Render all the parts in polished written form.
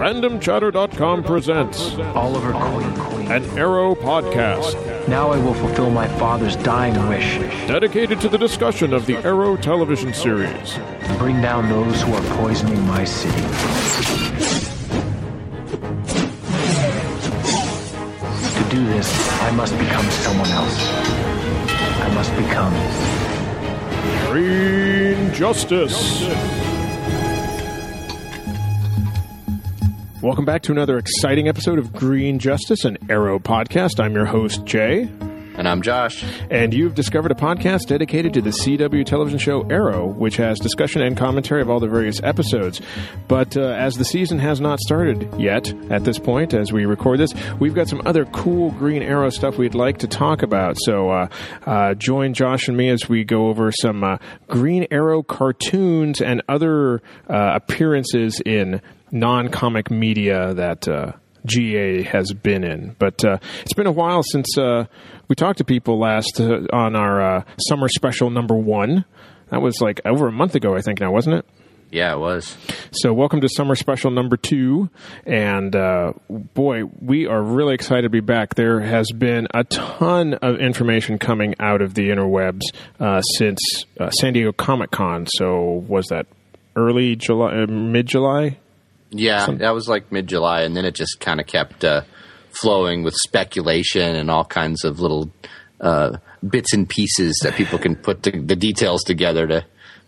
RandomChatter.com presents Oliver Queen, an Arrow podcast. Now I will fulfill my father's dying wish. Dedicated to the discussion of the Arrow television series. And bring down those who are poisoning my city. To do this, I must become someone else. I must become Green Justice. Welcome back to another exciting episode of Green Justice, an Arrow podcast. I'm your host, Jay. And I'm Josh. And you've discovered a podcast dedicated to the CW television show Arrow, which has discussion and commentary of all the various episodes. But as the season has not started yet, at this point, as we record this, we've got some other cool Green Arrow stuff we'd like to talk about. So join Josh and me as we go over some Green Arrow cartoons and other appearances in non-comic media that GA has been in. But it's been a while since we talked to people last on our summer special number 1. That was like over a month ago, I think now, wasn't it? Yeah, it was. So welcome to summer special number 2. And boy, we are really excited to be back. There has been a ton of information coming out of the interwebs since San Diego Comic-Con. So was that early July, mid-July? Yeah, that was like mid-July, and then it just kind of kept flowing with speculation and all kinds of little bits and pieces that people can put the details together to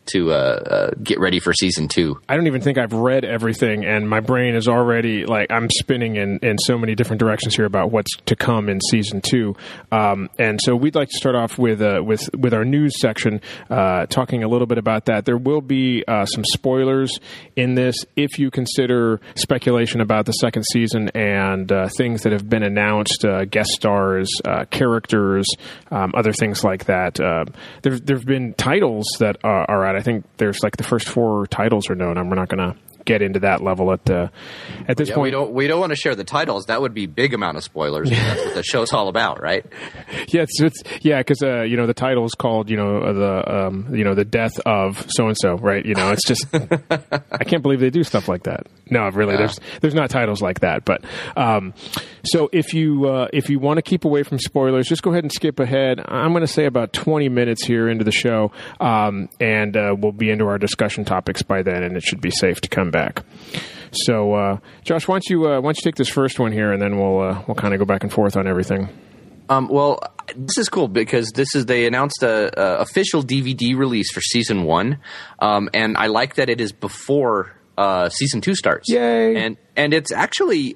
get ready for season 2. I don't even think I've read everything, and my brain is already like I'm spinning in so many different directions here about what's to come in season 2. And so we'd like to start off with our news section, talking a little bit about that. There will be some spoilers in this if you consider speculation about the second season and things that have been announced, guest stars, characters, other things like that. There've been titles that are out. I think there's like the first 4 titles are known, and we're not going to get into that level at this point. We don't want to share the titles. That would be big amount of spoilers. That's what the show's all about, right? Yeah, because the title is called the death of so and so, right? It's just I can't believe they do stuff like that. No, really, yeah. There's not titles like that. But so if you want to keep away from spoilers, just go ahead and skip ahead. I'm going to say about 20 minutes here into the show, and we'll be into our discussion topics by then, and it should be safe to come back. So, Josh, why don't you take this first one here, and then we'll kind of go back and forth on everything. Well, this is cool because they announced a official DVD release for season 1, and I like that it is before season 2 starts. Yay! And it's actually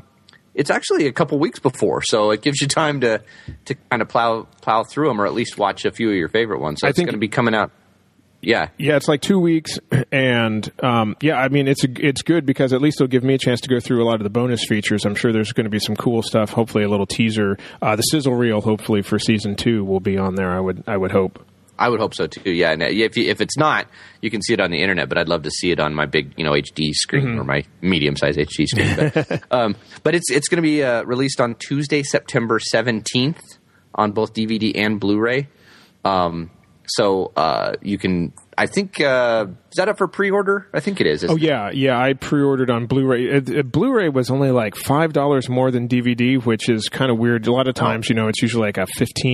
a couple weeks before, so it gives you time to kind of plow through them, or at least watch a few of your favorite ones. So it's going to be coming out. Yeah, it's like 2 weeks, and I mean it's good because at least it'll give me a chance to go through a lot of the bonus features. I'm sure there's going to be some cool stuff. Hopefully, a little teaser, the sizzle reel. Hopefully for season 2 will be on there. I would hope. I would hope so too. Yeah, and if it's not, you can see it on the internet. But I'd love to see it on my big HD screen or my medium-sized HD screen. But it's going to be released on Tuesday, September 17th, on both DVD and Blu-ray. So you can, I think, is that up for pre-order? I think it is. Yeah, I pre-ordered on Blu-ray. Blu-ray was only like $5 more than DVD, which is kind of weird. A lot of times, it's usually like a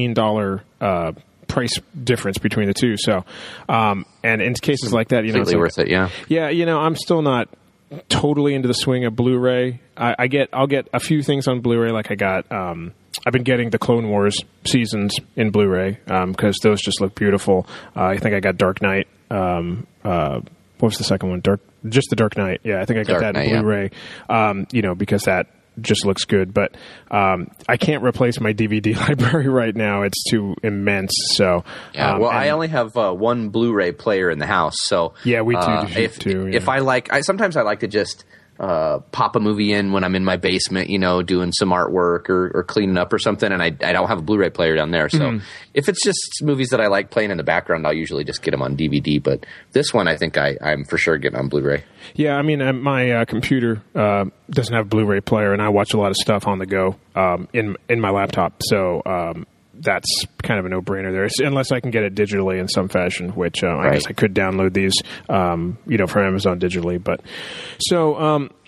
$15 price difference between the two. So, and in cases like that, it's worth it. Yeah. Yeah, I'm still not totally into the swing of Blu-ray. I'll get a few things on Blu-ray, like I got. I've been getting the Clone Wars seasons in Blu-ray because those just look beautiful. I think I got Dark Knight. What was the second one? Just the Dark Knight. Yeah, I think I got that in Blu-ray. Yeah. Because that just looks good. But I can't replace my DVD library right now. It's too immense. So I only have one Blu-ray player in the house. So yeah, we do too. If sometimes I like to just pop a movie in when I'm in my basement, doing some artwork or cleaning up or something, and I don't have a Blu-ray player down there. So if it's just movies that I like playing in the background, I'll usually just get them on DVD. But this one, I think I'm for sure getting on Blu-ray. Yeah, I mean, my computer doesn't have a Blu-ray player, and I watch a lot of stuff on the go in my laptop. So that's kind of a no-brainer there, unless I can get it digitally in some fashion, which I guess I could download these, from Amazon digitally. But so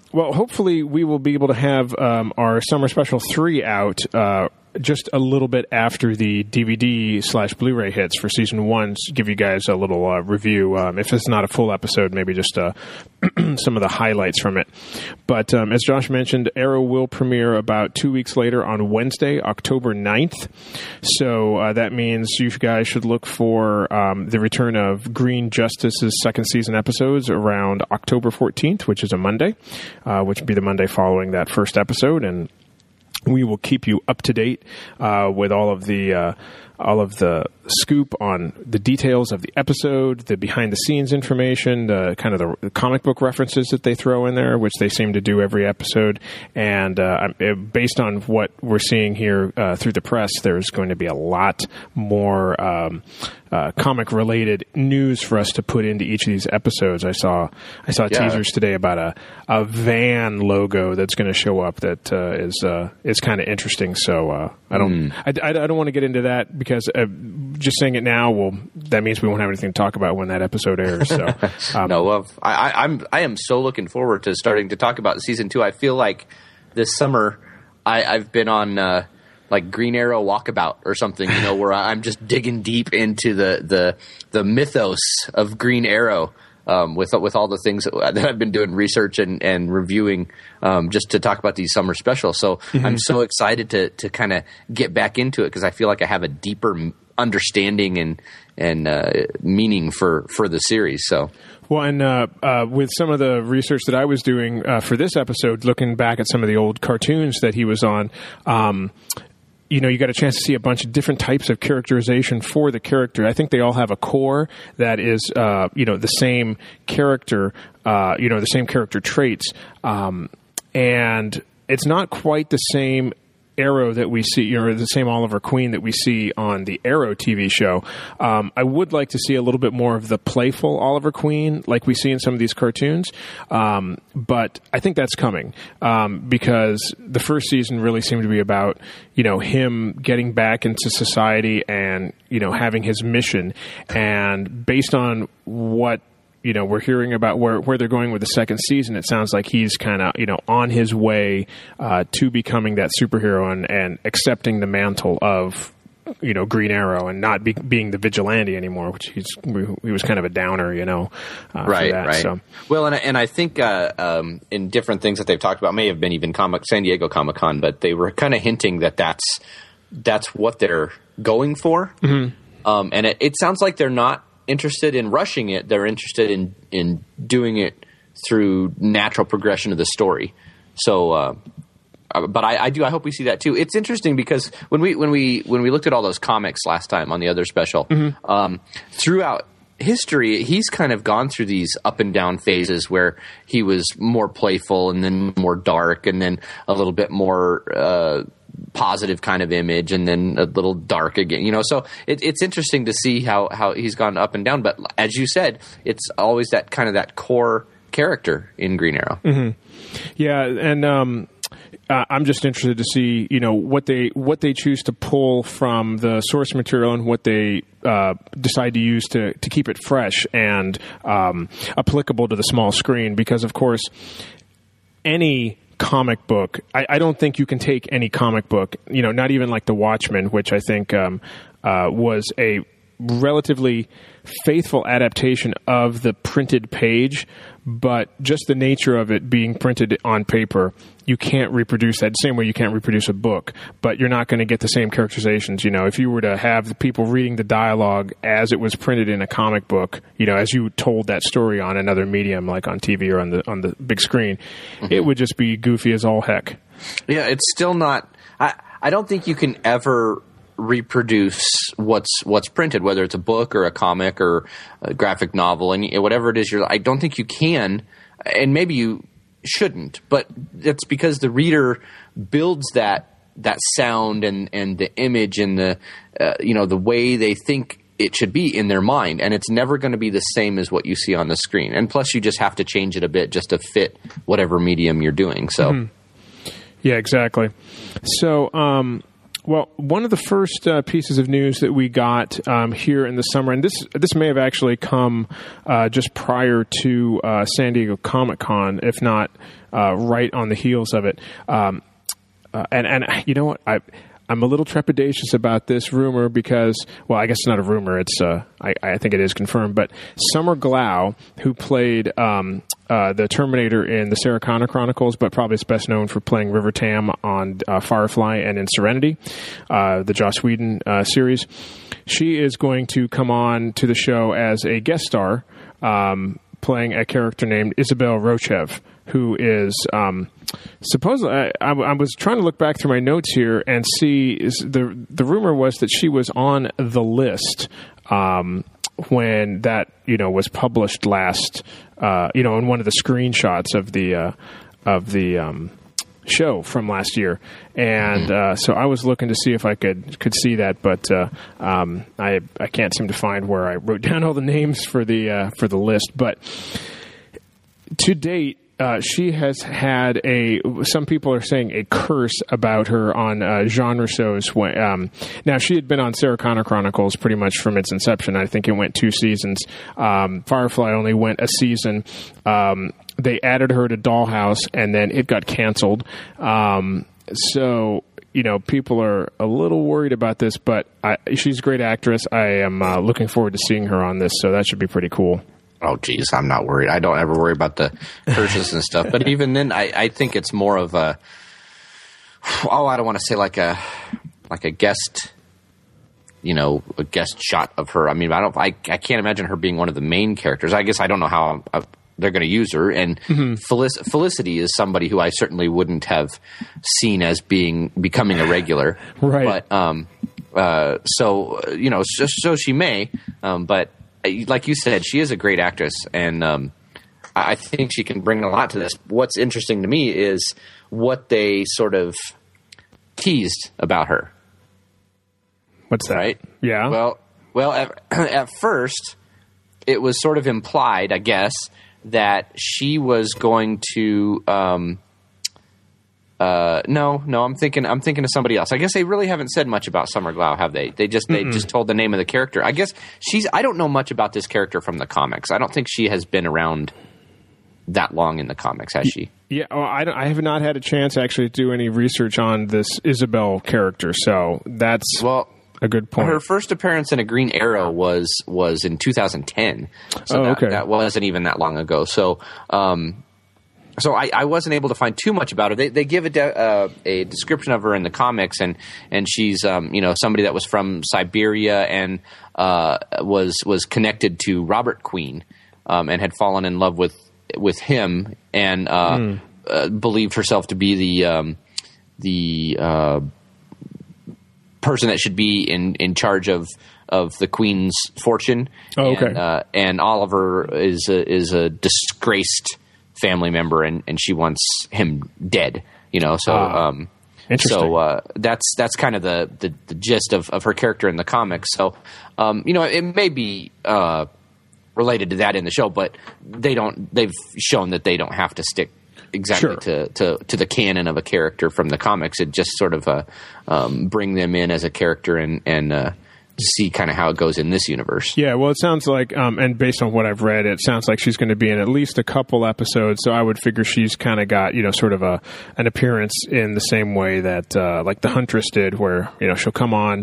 well, hopefully we will be able to have our Summer Special 3 out just a little bit after the DVD/Blu-ray hits for season 1. Give you guys a little review. If it's not a full episode, maybe just some of the highlights from it. But as Josh mentioned, Arrow will premiere about 2 weeks later on Wednesday, October 9th. So that means you guys should look for the return of Green Justice's second season episodes around October 14th, which is a Monday, which would be the Monday following that first episode. And we will keep you up to date with all of the scoop on the details of the episode, the behind-the-scenes information, the kind of the comic book references that they throw in there, which they seem to do every episode. And based on what we're seeing here through the press, there's going to be a lot more comic-related news for us to put into each of these episodes. I saw teasers today about a van logo that's going to show up that is kind of interesting. So I don't want to get into that because just saying it now, that means we won't have anything to talk about when that episode airs. So I am so looking forward to starting to talk about season 2. I feel like this summer I've been on like Green Arrow Walkabout or something, where I'm just digging deep into the mythos of Green Arrow with all the things that I've been doing research and reviewing just to talk about these summer specials. So I'm so excited to kind of get back into it because I feel like I have a deeper understanding and meaning for the series. So. Well, and with some of the research that I was doing for this episode, looking back at some of the old cartoons that he was on, you got a chance to see a bunch of different types of characterization for the character. I think they all have a core that is, the same character, the same character traits. And it's not quite the same Arrow that we see, or the same Oliver Queen that we see on the Arrow TV show. I would like to see a little bit more of the playful Oliver Queen like we see in some of these cartoons. But I think that's coming because the first season really seemed to be about, him getting back into society and, having his mission. And based on what we're hearing about where they're going with the second season, it sounds like he's kind of, on his way to becoming that superhero and accepting the mantle of, Green Arrow and not being the vigilante anymore, which he was kind of a downer, Right. So. Well, and I think in different things that they've talked about, may have been even San Diego Comic-Con, but they were kind of hinting that that's what they're going for. Mm-hmm. And it sounds like they're not interested in rushing it. They're interested in doing it through natural progression of the story. So, but I hope we see that too. It's interesting because when we looked at all those comics last time on the other special, throughout history, he's kind of gone through these up and down phases where he was more playful and then more dark and then a little bit more positive kind of image and then a little dark again, so it's interesting to see how he's gone up and down. But as you said, it's always that kind of that core character in Green Arrow. Mm-hmm. Yeah. And, I'm just interested to see, what they choose to pull from the source material and what they decide to use to keep it fresh and applicable to the small screen. Because, of course, any comic book, I don't think you can take any comic book, not even like The Watchmen, which I think was a relatively faithful adaptation of the printed page, but just the nature of it being printed on paper, you can't reproduce that same way you can't reproduce a book, but you're not going to get the same characterizations. If you were to have the people reading the dialogue as it was printed in a comic book, as you told that story on another medium, like on TV or on the big screen, it would just be goofy as all heck. Yeah, it's still not. I don't think you can ever reproduce what's printed, whether it's a book or a comic or a graphic novel, and whatever it is. I don't think you can, and maybe you shouldn't, but that's because the reader builds that sound and the image and the the way they think it should be in their mind, and it's never going to be the same as what you see on the screen. And plus, you just have to change it a bit just to fit whatever medium you're doing. So, yeah, exactly. So. Well, one of the first pieces of news that we got here in the summer, and this may have actually come just prior to San Diego Comic-Con, if not right on the heels of it. And you know what? I'm a little trepidatious about this rumor because, well, I guess it's not a rumor. It's I think it is confirmed. But Summer Glau, who played the Terminator in the Sarah Connor Chronicles, but probably is best known for playing River Tam on Firefly and in Serenity, the Joss Whedon series, she is going to come on to the show as a guest star, playing a character named Isabel Rochev, who is supposedly. I was trying to look back through my notes here and see the rumor was that she was on the list when that was published last. In one of the screenshots of the show from last year, and so I was looking to see if I could see that, but I can't seem to find where I wrote down all the names for the list. But to date, she has had some people are saying a curse about her on genre shows. Now, she had been on Sarah Connor Chronicles pretty much from its inception. I think it went 2 seasons. Firefly only went a season. They added her to Dollhouse, and then it got canceled. So, people are a little worried about this, but she's a great actress. I am looking forward to seeing her on this, so that should be pretty cool. Oh, geez, I'm not worried. I don't ever worry about the curses and stuff. But even then, I think it's more of I don't want to say like a guest, a guest shot of her. I mean, I can't imagine her being one of the main characters. I guess I don't know how they're going to use her. And Felicity is somebody who I certainly wouldn't have seen as becoming a regular. Right. But so she may, but. Like you said, she is a great actress, and I think she can bring a lot to this. What's interesting to me is what they sort of teased about her. What's that? Right? Yeah. Well, at first, it was sort of implied, I guess, that she was going to. No, I'm thinking of somebody else. I guess they really haven't said much about Summer Glau, have they? They just told the name of the character. I guess I don't know much about this character from the comics. I don't think she has been around that long in the comics, has she? Yeah, well, I have not had a chance actually to do any research on this Isabel character, so that's a good point. Her first appearance in a Green Arrow was in 2010. So okay. That wasn't even that long ago. So So I wasn't able to find too much about her. They give a description of her in the comics, and she's somebody that was from Siberia and was connected to Robert Queen, and had fallen in love with him, and believed herself to be the person that should be in charge of the Queen's fortune. Oh, okay. And Oliver is a disgraced family member, and she wants him dead, so interesting. That's kind of the gist of her character in the comics. So it may be related to that in the show, but they've shown that they don't have to stick exactly to the canon of a character from the comics. It just sort of bring them in as a character and see kind of how it goes in this universe. Yeah, well, it sounds like, and based on what I've read, it sounds like she's going to be in at least a couple episodes, so I would figure she's kind of got, sort of an appearance in the same way that, like the Huntress did, where, she'll come on,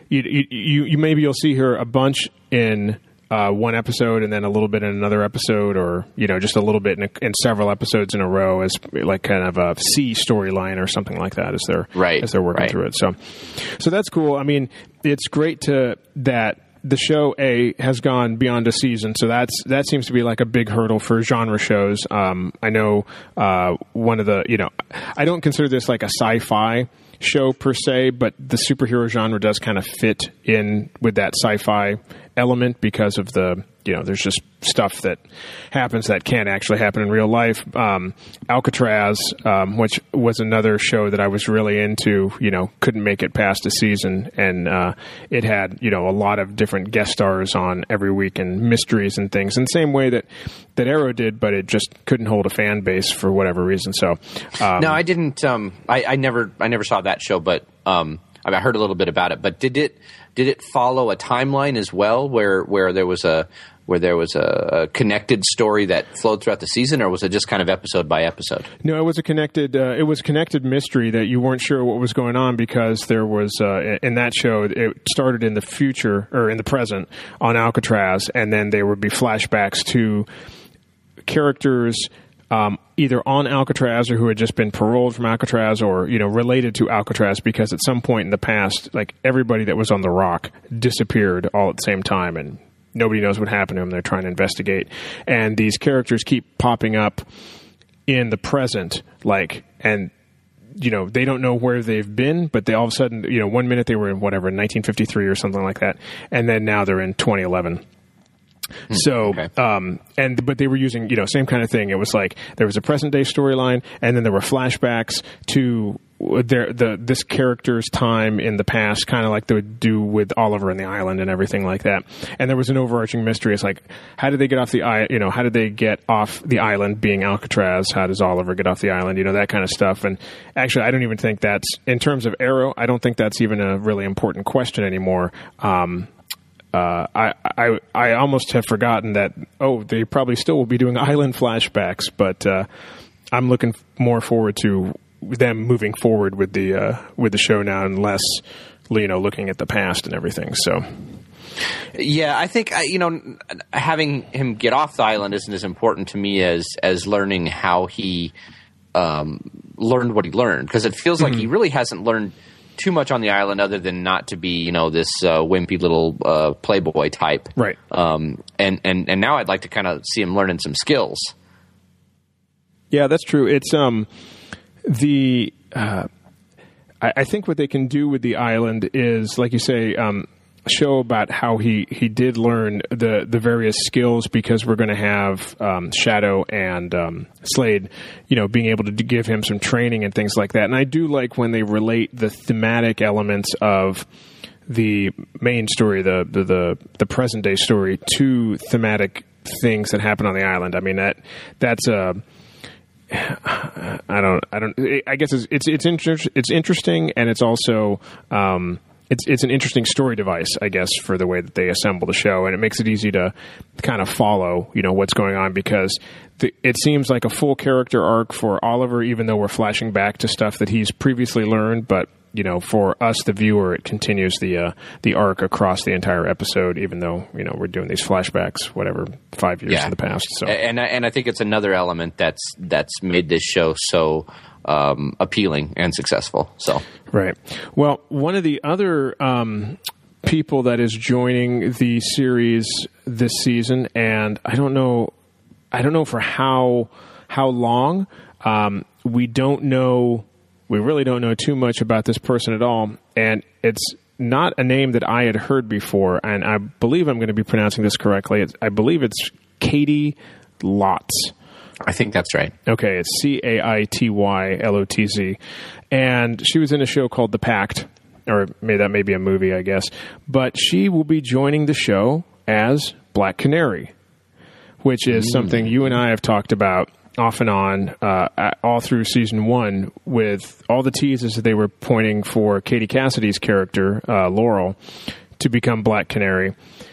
you'll see her a bunch in one episode and then a little bit in another episode, or just a little bit in several episodes in a row as like kind of a C storyline or something like that as they're working through it. So that's cool. I mean, it's great that the show has gone beyond a season, so that seems to be like a big hurdle for genre shows. I know one of the I don't consider this like a sci-fi show per se, but the superhero genre does kind of fit in with that sci-fi element because of the there's just stuff that happens that can't actually happen in real life. Alcatraz, which was another show that I was really into, couldn't make it past a season, and it had a lot of different guest stars on every week and mysteries and things, in the same way that Arrow did, but it just couldn't hold a fan base for whatever reason. So no, I didn't. I never saw that show, but I I heard a little bit about it, but did it follow a timeline as well, where there was a connected story that flowed throughout the season, or was it just kind of episode by episode? No, it was a connected mystery that you weren't sure what was going on, because there was in that show, it started in the future or in the present on Alcatraz, and then there would be flashbacks to characters either on Alcatraz or who had just been paroled from Alcatraz, or related to Alcatraz, because at some point in the past, like, everybody that was on the Rock disappeared all at the same time, and nobody knows what happened to them. They're trying to investigate. And these characters keep popping up in the present, and they don't know where they've been, but they all of a sudden, 1 minute they were in 1953 or something like that, and then now they're in 2011. So, okay. But they were using, same kind of thing. It was like there was a present day storyline, and then there were flashbacks to this character's time in the past, kind of like they would do with Oliver and the Island and everything like that. And there was an overarching mystery. It's like, how did they get off how did they get off the island, being Alcatraz? How does Oliver get off the island? That kind of stuff. And actually, I don't even think that's, in terms of Arrow, I don't think that's even a really important question anymore. I almost have forgotten that, they probably still will be doing island flashbacks, but I'm looking more forward to them moving forward with the show now, and less, looking at the past and everything. So, yeah, I think having him get off the island isn't as important to me as learning how he learned what he learned, because it feels like he really hasn't learned too much on the island, other than not to be, this wimpy little playboy type, right? And now I'd like to kind of see him learning some skills. Yeah, that's true. It's I think what they can do with the island is, like you say, show about how he did learn the various skills, because we're going to have Shadow and Slade, being able to give him some training and things like that. And I do like when they relate the thematic elements of the main story, the present day story, to thematic things that happen on the island. I mean, that's I guess it's interesting, and it's also it's an interesting story device, I guess, for the way that they assemble the show, and it makes it easy to kind of follow, what's going on, because it seems like a full character arc for Oliver, even though we're flashing back to stuff that he's previously learned, but for us, the viewer, it continues the arc across the entire episode, even though we're doing these flashbacks, 5 years in the past. So, and I think it's another element that's made this show so appealing and successful. So, right. Well, one of the other people that is joining the series this season, and I don't know for how long. We really don't know too much about this person at all, and it's not a name that I had heard before, and I believe I'm going to be pronouncing this correctly. I believe it's Caity Lotz. I think that's right. Okay, it's Caitylotz, and she was in a show called The Pact, or that may be a movie, I guess, but she will be joining the show as Black Canary, which is something you and I have talked about off and on all through season 1, with all the teases that they were pointing for Katie Cassidy's character, Laurel, to become Black Canary.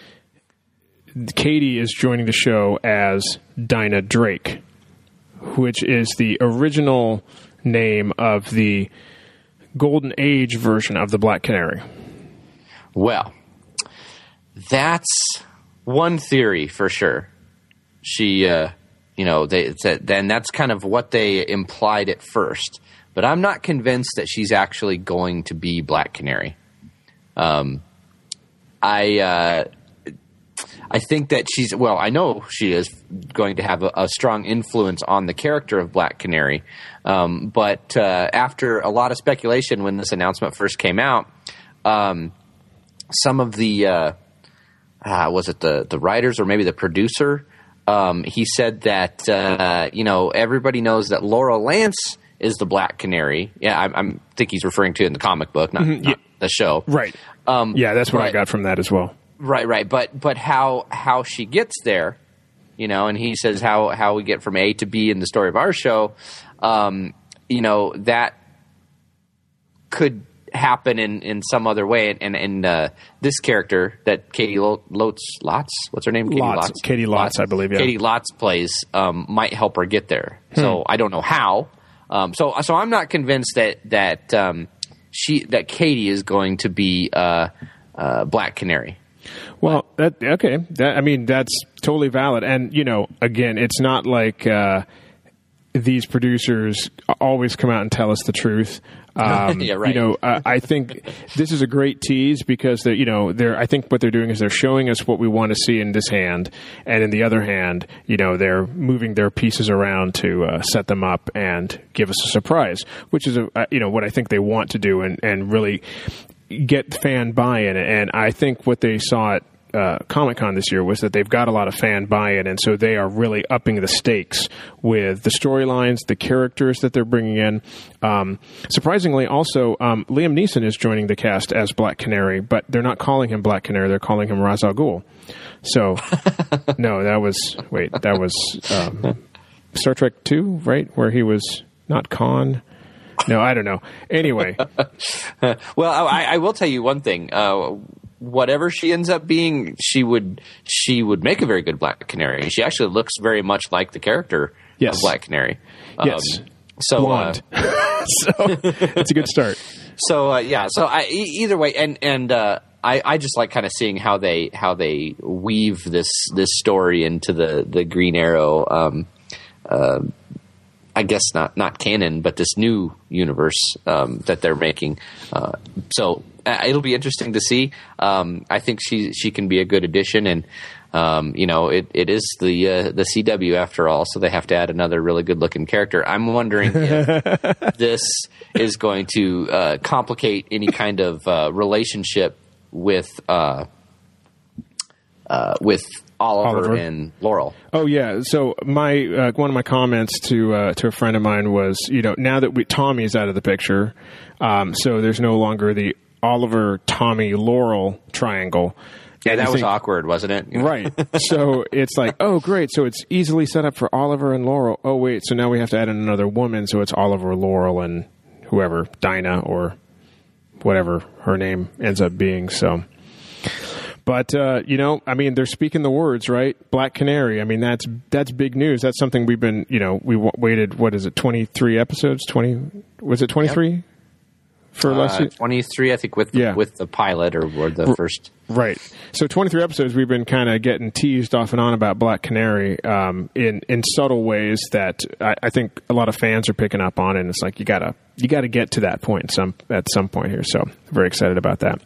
Katie is joining the show as Dinah Drake, which is the original name of the Golden Age version of the Black Canary. Well, that's one theory for sure. She... then that's kind of what they implied at first. But I'm not convinced that she's actually going to be Black Canary. I think that I know she is going to have a strong influence on the character of Black Canary. But after a lot of speculation when this announcement first came out, some of the was it the writers or maybe the producer? He said that, everybody knows that Laurel Lance is the Black Canary. Yeah, I think he's referring to it in the comic book, not the show. Right. That's what I got from that as well. Right. But how she gets there, and he says how we get from A to B in the story of our show, that could happen in some other way. And this character that Katie Lotz, what's her name? Katie Lotz, I believe. Yeah. Katie Lotz plays might help her get there. So I don't know how. So I'm not convinced that Katie is going to be Black Canary. Well, that's totally valid. And, again, it's not like these producers always come out and tell us the truth. Yeah, right. I think this is a great tease because I think what they're doing is they're showing us what we want to see in this hand, and in the other hand, they're moving their pieces around to set them up and give us a surprise, which is what I think they want to do and really get fan buy-in. And I think what they saw at Comic-Con this year was that they've got a lot of fan buy-in, and so they are really upping the stakes with the storylines, the characters that they're bringing in. Surprisingly, also, Liam Neeson is joining the cast as Black Canary, but they're not calling him Black Canary, they're calling him Ra's al Ghul. So, no, that was Star Trek II, right? Where he was not Khan. No, I don't know. Anyway. Well, I will tell you one thing. Whatever she ends up being, she would make a very good Black Canary. She actually looks very much like the character of Black Canary. Yes. Blonde. So it's a good start. So either way, and I just like kind of seeing how they weave this story into the Green Arrow. I guess not canon, but this new universe that they're making. So it'll be interesting to see. I think she can be a good addition, and it is the CW after all, so they have to add another really good looking character. I'm wondering if this is going to complicate any kind of relationship with Oliver and Laurel. Oh yeah. So my one of my comments to a friend of mine was, now that Tommy's out of the picture, so there's no longer the Oliver, Tommy, Laurel triangle. Yeah, that was awkward, wasn't it? Right. So it's like, oh great, so it's easily set up for Oliver and Laurel. Oh wait, so now we have to add in another woman, so it's Oliver, Laurel, and whoever, Dinah or whatever her name ends up being. So. But, they're speaking the words, right? Black Canary. I mean, that's big news. That's something we've been, we waited, 23 episodes? Was it 23? Yep. For last year? 23, I think, with the pilot or the first. Right. So 23 episodes, we've been kind of getting teased off and on about Black Canary in subtle ways that I think a lot of fans are picking up on. And it's like, you gotta get to that point at some point here. So very excited about that.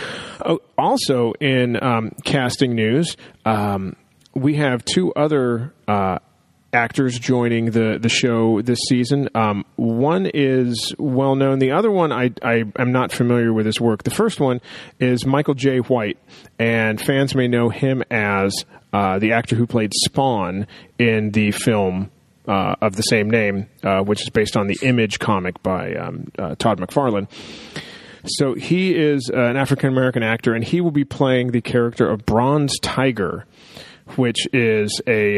Also, in casting news, we have two other actors joining the show this season. One is well known. The other one, I am not familiar with his work. The first one is Michael J. White, and fans may know him as the actor who played Spawn in the film of the same name, which is based on the Image comic by Todd McFarlane. So he is an African-American actor, and he will be playing the character of Bronze Tiger, which is a,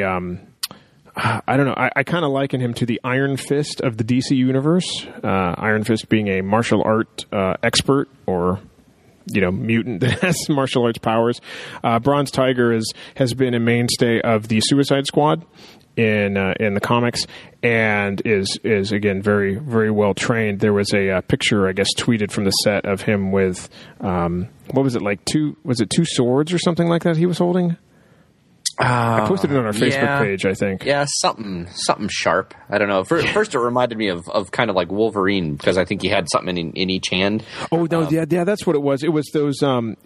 I don't know, I kind of liken him to the Iron Fist of the DC Universe. Iron Fist being a martial art expert or, mutant that has martial arts powers. Bronze Tiger has been a mainstay of the Suicide Squad in the comics, and is again very, very well trained. There was a picture, I guess, tweeted from the set of him with what was it, like two swords or something like that he was holding? I posted it on our Facebook page, I think. Yeah, something sharp. I don't know. First, it reminded me of kind of like Wolverine, because I think he had something in each hand. Oh no, yeah, that's what it was. It was those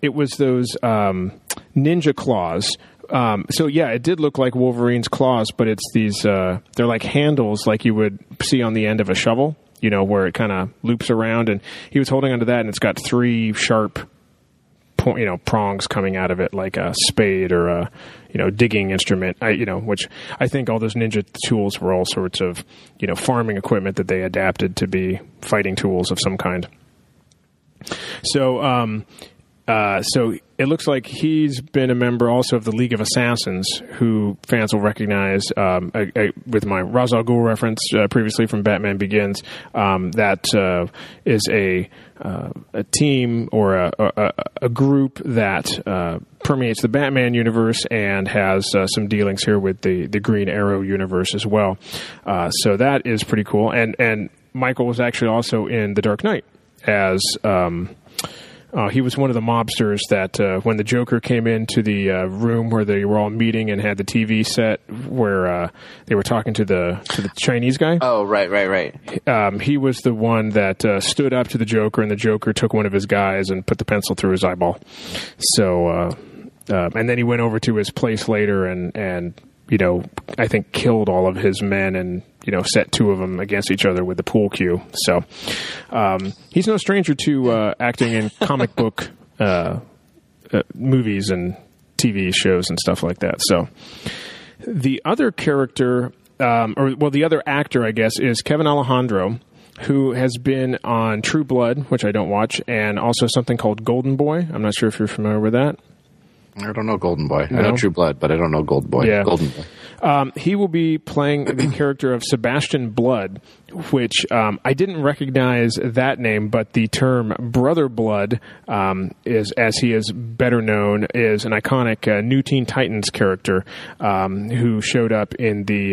ninja claws. So yeah, it did look like Wolverine's claws, but it's these, they're like handles like you would see on the end of a shovel, where it kind of loops around, and he was holding onto that, and it's got three sharp, prongs coming out of it, like a spade or a, digging instrument, which I think all those ninja tools were all sorts of, farming equipment that they adapted to be fighting tools of some kind. So, So it looks like he's been a member also of the League of Assassins, who fans will recognize with my Ra's al Ghul reference previously from Batman Begins. That is a team or a group that permeates the Batman universe and has some dealings here with the Green Arrow universe as well. So that is pretty cool. And Michael was actually also in The Dark Knight as he was one of the mobsters that when the Joker came into the room where they were all meeting and had the TV set where they were talking to the Chinese guy. Oh, right. He was the one that stood up to the Joker, and the Joker took one of his guys and put the pencil through his eyeball. So, and then he went over to his place later and I think killed all of his men and, set two of them against each other with the pool cue. So he's no stranger to acting in comic book movies and TV shows and stuff like that. So the other character, the other actor, I guess, is Kevin Alejandro, who has been on True Blood, which I don't watch, and also something called Golden Boy. I'm not sure if you're familiar with that. I don't know Golden Boy. No? I know True Blood, but I don't know Golden Boy. Yeah. Golden Boy. He will be playing the character of Sebastian Blood, which I didn't recognize that name, but the term Brother Blood is, as he is better known, is an iconic New Teen Titans character who showed up in the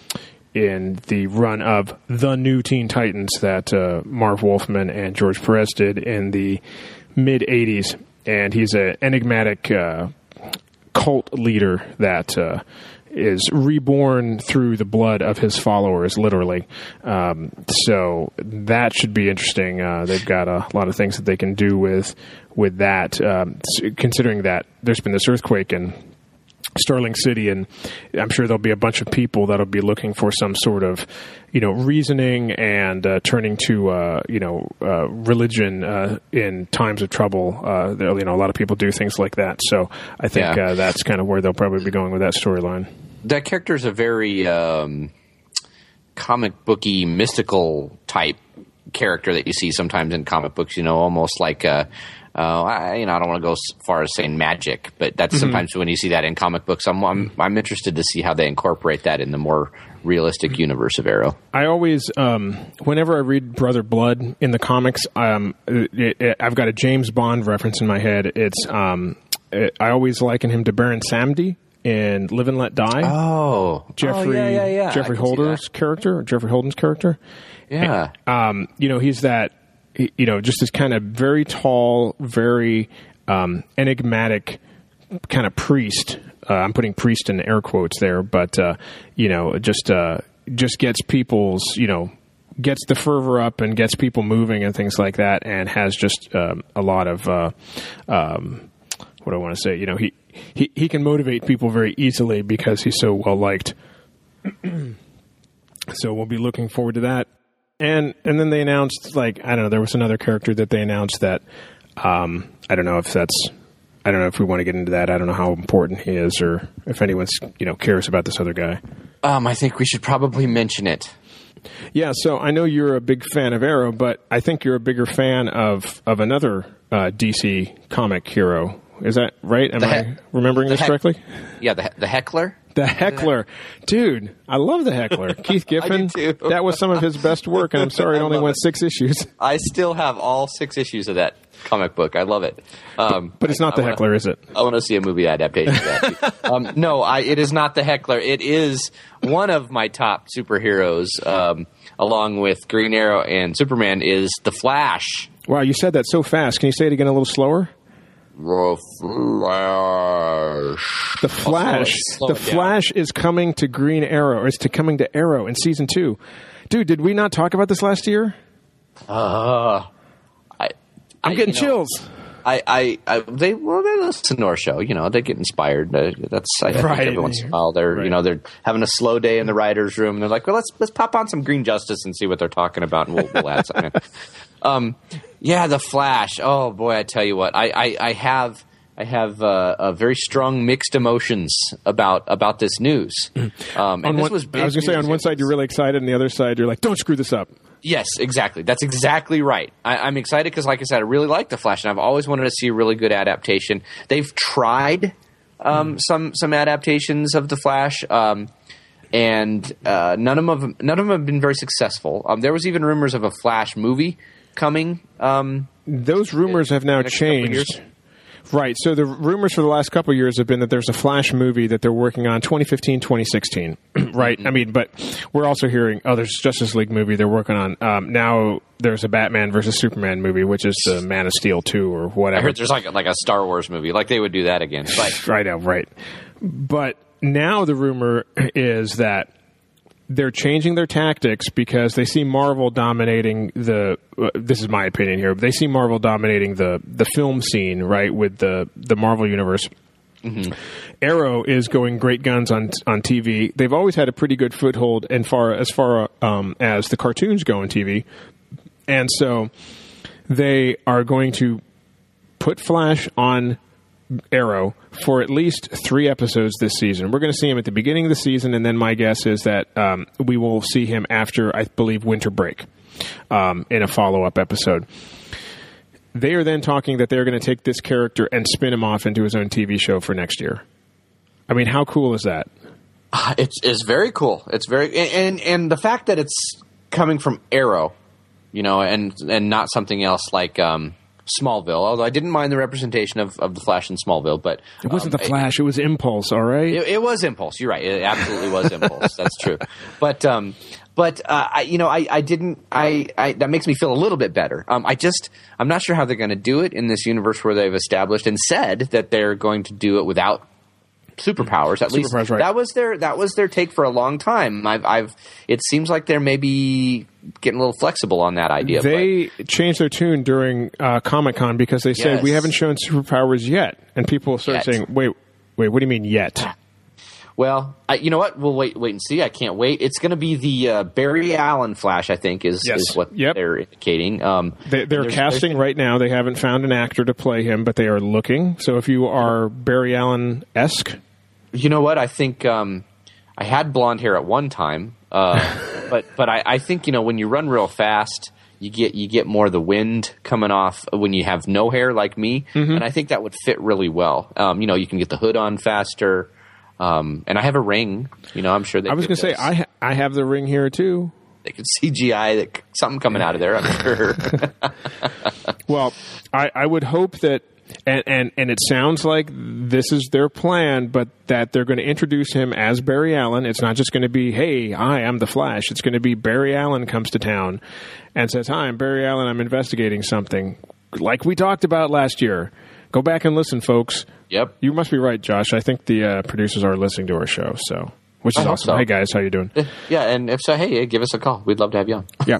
run of The New Teen Titans that Marv Wolfman and George Perez did in the mid-'80s. And he's an enigmatic cult leader that is reborn through the blood of his followers, literally. So that should be interesting. They've got a lot of things that they can do with that, considering that there's been this earthquake in Sterling City, and I'm sure there'll be a bunch of people that'll be looking for some sort of, reasoning and turning to, religion in times of trouble. A lot of people do things like that. So I think that's kind of where they'll probably be going with that storyline. That character is a very comic booky, mystical type character that you see sometimes in comic books. Almost like I don't want to go as far as saying magic, but that's sometimes when you see that in comic books. I'm interested to see how they incorporate that in the more realistic universe of Arrow. I always, whenever I read Brother Blood in the comics, I've got a James Bond reference in my head. I always liken him to Baron Samedi in Live and Let Die. Oh, Jeffrey Holden's character. Yeah, and, he's that. Just this kind of very tall, very enigmatic kind of priest. I'm putting priest in air quotes there, but just gets people's, gets the fervor up and gets people moving and things like that, and has just a lot of what I want to say. He can motivate people very easily because he's so well liked. So we'll be looking forward to that. And then they announced, there was another character that they announced that, I don't know if we want to get into that. I don't know how important he is or if anyone's, cares about this other guy. I think we should probably mention it. Yeah, so I know you're a big fan of Arrow, but I think you're a bigger fan of another DC comic hero. Is that right? Am I remembering this correctly? Yeah, the Heckler. The Heckler. Dude, I love the Heckler. Keith Giffen, that was some of his best work, and I'm sorry it only went 6 issues. I still have all 6 issues of that comic book. I love it. But it's not the Heckler, is it? I want to see a movie adaptation of that. No, it is not the Heckler. It is one of my top superheroes, along with Green Arrow and Superman, is The Flash. Wow, you said that so fast. Can you say it again a little slower? The Flash. The Flash. The Flash is coming to Green Arrow, or is coming to Arrow in season 2. Dude, did we not talk about this last year? I'm getting chills. They listen to our show. They get inspired. I think every once in a while they're having a slow day in the writers' room, and they're like, well, let's pop on some Green Justice and see what they're talking about, and we'll add something. The Flash. Oh boy, I tell you what, I have very strong mixed emotions about this news. And this was big I was going to say, news. on one side you're really excited, and the other side you're like, don't screw this up. Yes, exactly. That's exactly right. I'm excited because, like I said, I really like The Flash, and I've always wanted to see a really good adaptation. They've tried some adaptations of The Flash, and none of them have been very successful. There was even rumors of a Flash movie coming. Those rumors have now changed. Right. So the rumors for the last couple of years have been that there's a Flash movie that they're working on 2015, 2016. Right. I mean, but we're also hearing, there's a Justice League movie they're working on. Now there's a Batman versus Superman movie, which is the Man of Steel 2 or whatever. I heard there's like a Star Wars movie. Like they would do that again. But I know, right. But now the rumor is that they're changing their tactics because they see Marvel dominating this is my opinion here, they see Marvel dominating the film scene, right, with the Marvel Universe. Mm-hmm. Arrow is going great guns on TV. They've always had a pretty good foothold as far as the cartoons go on TV. And so they are going to put Flash on Arrow for at least 3 episodes this season. We're going to see him at the beginning of the season, and then my guess is that we will see him after, I believe, winter break in a follow-up episode. They are then talking that they're going to take this character and spin him off into his own TV show for next year. I mean, how cool is that? It's very cool. It's very and the fact that it's coming from Arrow, and not something else like Smallville, although I didn't mind the representation of the Flash in Smallville, but it wasn't the Flash; it was Impulse. All right, it was Impulse. You're right; it absolutely was Impulse. That's true. But I didn't. That makes me feel a little bit better. I'm not sure how they're going to do it in this universe where they've established and said that they're going to do it without superpowers. At least right. that was their take for a long time. It seems like they're maybe getting a little flexible on that idea. They changed their tune during Comic-Con because they said, we haven't shown superpowers yet. And people started saying, wait, what do you mean yet? Well, you know what? We'll wait and see. I can't wait. It's going to be the Barry Allen Flash, I think, is what they're indicating. They're casting right now. They haven't found an actor to play him, but they are looking. So if you are Barry Allen-esque. You know what? I think I had blonde hair at one time. But I think, when you run real fast, you get more of the wind coming off when you have no hair like me, and I think that would fit really well. You can get the hood on faster, and I have a ring. I'm sure they. I was going to say I have the ring here too. They could CGI something coming out of there, I'm sure. Well, I would hope that. And it sounds like this is their plan, but that they're going to introduce him as Barry Allen. It's not just going to be, hey, hi, I'm the Flash. It's going to be Barry Allen comes to town and says, hi, I'm Barry Allen. I'm investigating something like we talked about last year. Go back and listen, folks. Yep. You must be right, Josh. I think the producers are listening to our show, which is awesome. So. Hey, guys, how you doing? Yeah, and if so, hey, give us a call. We'd love to have you on. Yeah.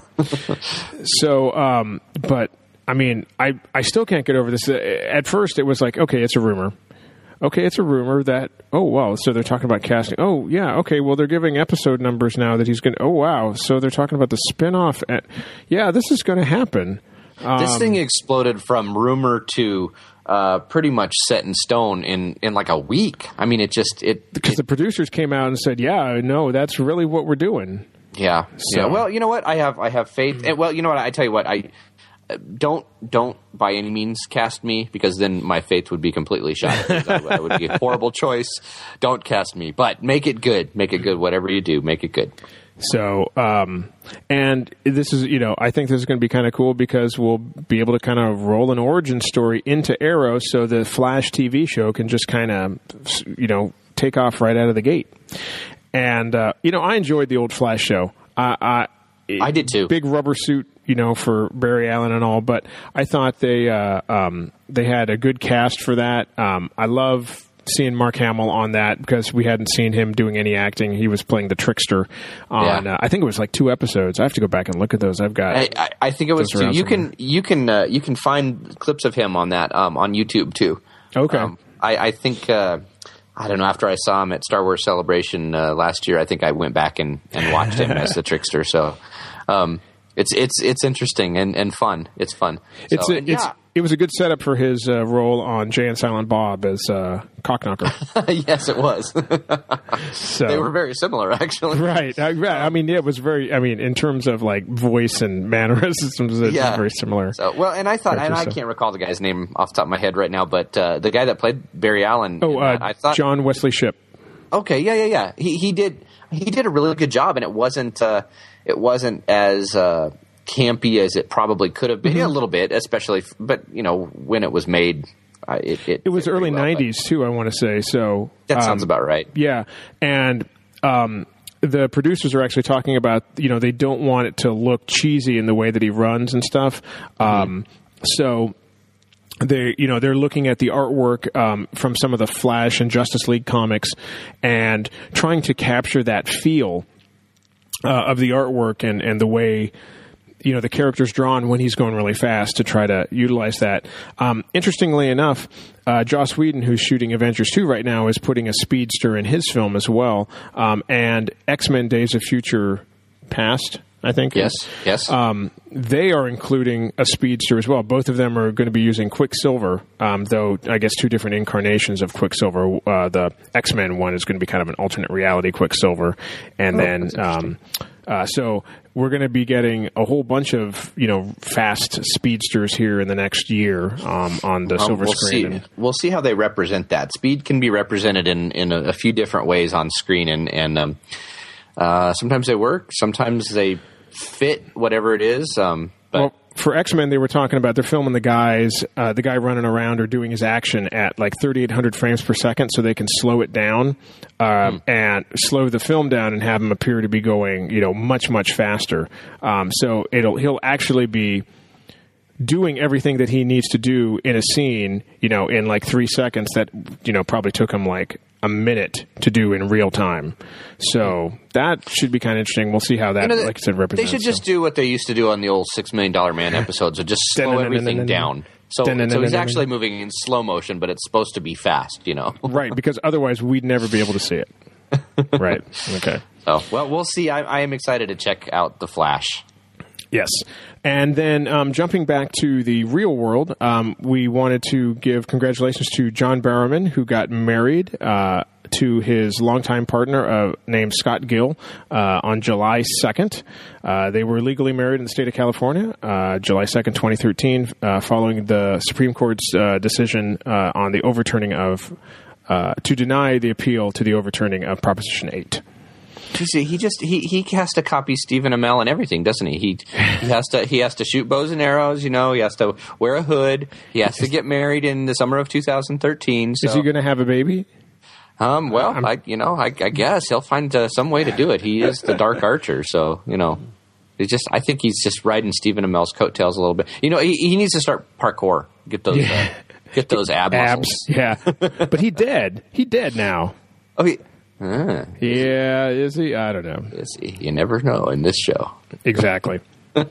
So, but... I mean, I still can't get over this. At first, it was like, okay, it's a rumor. Okay, it's a rumor that, oh, wow, so they're talking about casting. Oh, yeah, okay, well, they're giving episode numbers now that he's going to, oh, wow, so they're talking about the spinoff. Yeah, this is going to happen. This thing exploded from rumor to pretty much set in stone in like a week. I mean, because the producers came out and said, yeah, no, that's really what we're doing. Yeah. So. Yeah. Well, you know what? I have faith. And, well, you know what? I tell you what, Don't by any means cast me, because then my faith would be completely shot. That would be a horrible choice. Don't cast me, but make it good. Make it good. Whatever you do, make it good. So, and this is, I think this is going to be kind of cool because we'll be able to kind of roll an origin story into Arrow, so the Flash TV show can just kind of, take off right out of the gate. And I enjoyed the old Flash show. I did too. Big rubber suit, for Barry Allen and all, but I thought they had a good cast for that. I love seeing Mark Hamill on that because we hadn't seen him doing any acting. He was playing the trickster on. I think it was like 2 episodes. I have to go back and look at those. I've got. I think it was 2. You can find clips of him on that on YouTube too. Okay. I think. I don't know. After I saw him at Star Wars Celebration last year, I think I went back and watched him as the trickster. So, it's interesting and fun. It's fun. So, It was a good setup for his role on Jay and Silent Bob as Cockknocker. Yes, it was. So, they were very similar, actually. Right. I mean, it was very. I mean, in terms of like voice and mannerisms, it's very similar. So, well, and I thought, and I can't recall the guy's name off the top of my head right now, but the guy that played Barry Allen. I thought John Wesley Shipp. Okay, yeah. He did a really good job, and it wasn't as campy as it probably could have been. A little bit, especially, but when it was made, it was early '90s too. I want to say so. That sounds about right. Yeah, and the producers are actually talking about they don't want it to look cheesy in the way that he runs and stuff. So. They're looking at the artwork from some of the Flash and Justice League comics and trying to capture that feel of the artwork and the way the character's drawn when he's going really fast to try to utilize that. Interestingly enough, Joss Whedon, who's shooting Avengers 2 right now, is putting a speedster in his film as well. And X-Men Days of Future Past, I think. Yes. They are including a speedster as well. Both of them are going to be using Quicksilver, though I guess two different incarnations of Quicksilver. The X-Men one is going to be kind of an alternate reality Quicksilver. And so we're going to be getting a whole bunch of, fast speedsters here in the next year on the silver screen. We'll see how they represent that. Speed can be represented in a few different ways on screen, and sometimes they work, sometimes they fit whatever it is. Well, for X-Men, they were talking about they're filming the guy running around or doing his action at like 3,800 frames per second, so they can slow it down and slow the film down and have him appear to be going, much much faster. So he'll actually be doing everything that he needs to do in a scene, in like 3 seconds that probably took him like a minute to do in real time. So that should be kind of interesting. We'll see how that, like I said, represents. They should just do what they used to do on the old $6 Million Man episodes, and just slow everything down. So he's actually moving in slow motion, but it's supposed to be fast, Right, because otherwise we'd never be able to see it. Right. Okay. So, well, we'll see. I am excited to check out The Flash. Yes. And then jumping back to the real world, we wanted to give congratulations to John Barrowman, who got married to his longtime partner named Scott Gill on July 2nd. They were legally married in the state of California, July 2nd, 2013, following the Supreme Court's decision on the overturning of to deny the appeal to the overturning of Proposition 8. You see, he has to copy Stephen Amell and everything, doesn't he? He has to shoot bows and arrows. He has to wear a hood. He has to get married in the summer of 2013. So. Is he going to have a baby? Well, I guess he'll find some way to do it. He is the Dark Archer, so I think he's just riding Stephen Amell's coattails a little bit. He needs to start parkour. Get those ab muscles. Yeah, but he dead. He dead now. Oh, yeah, is he? I don't know. Is he? You never know in this show. Exactly.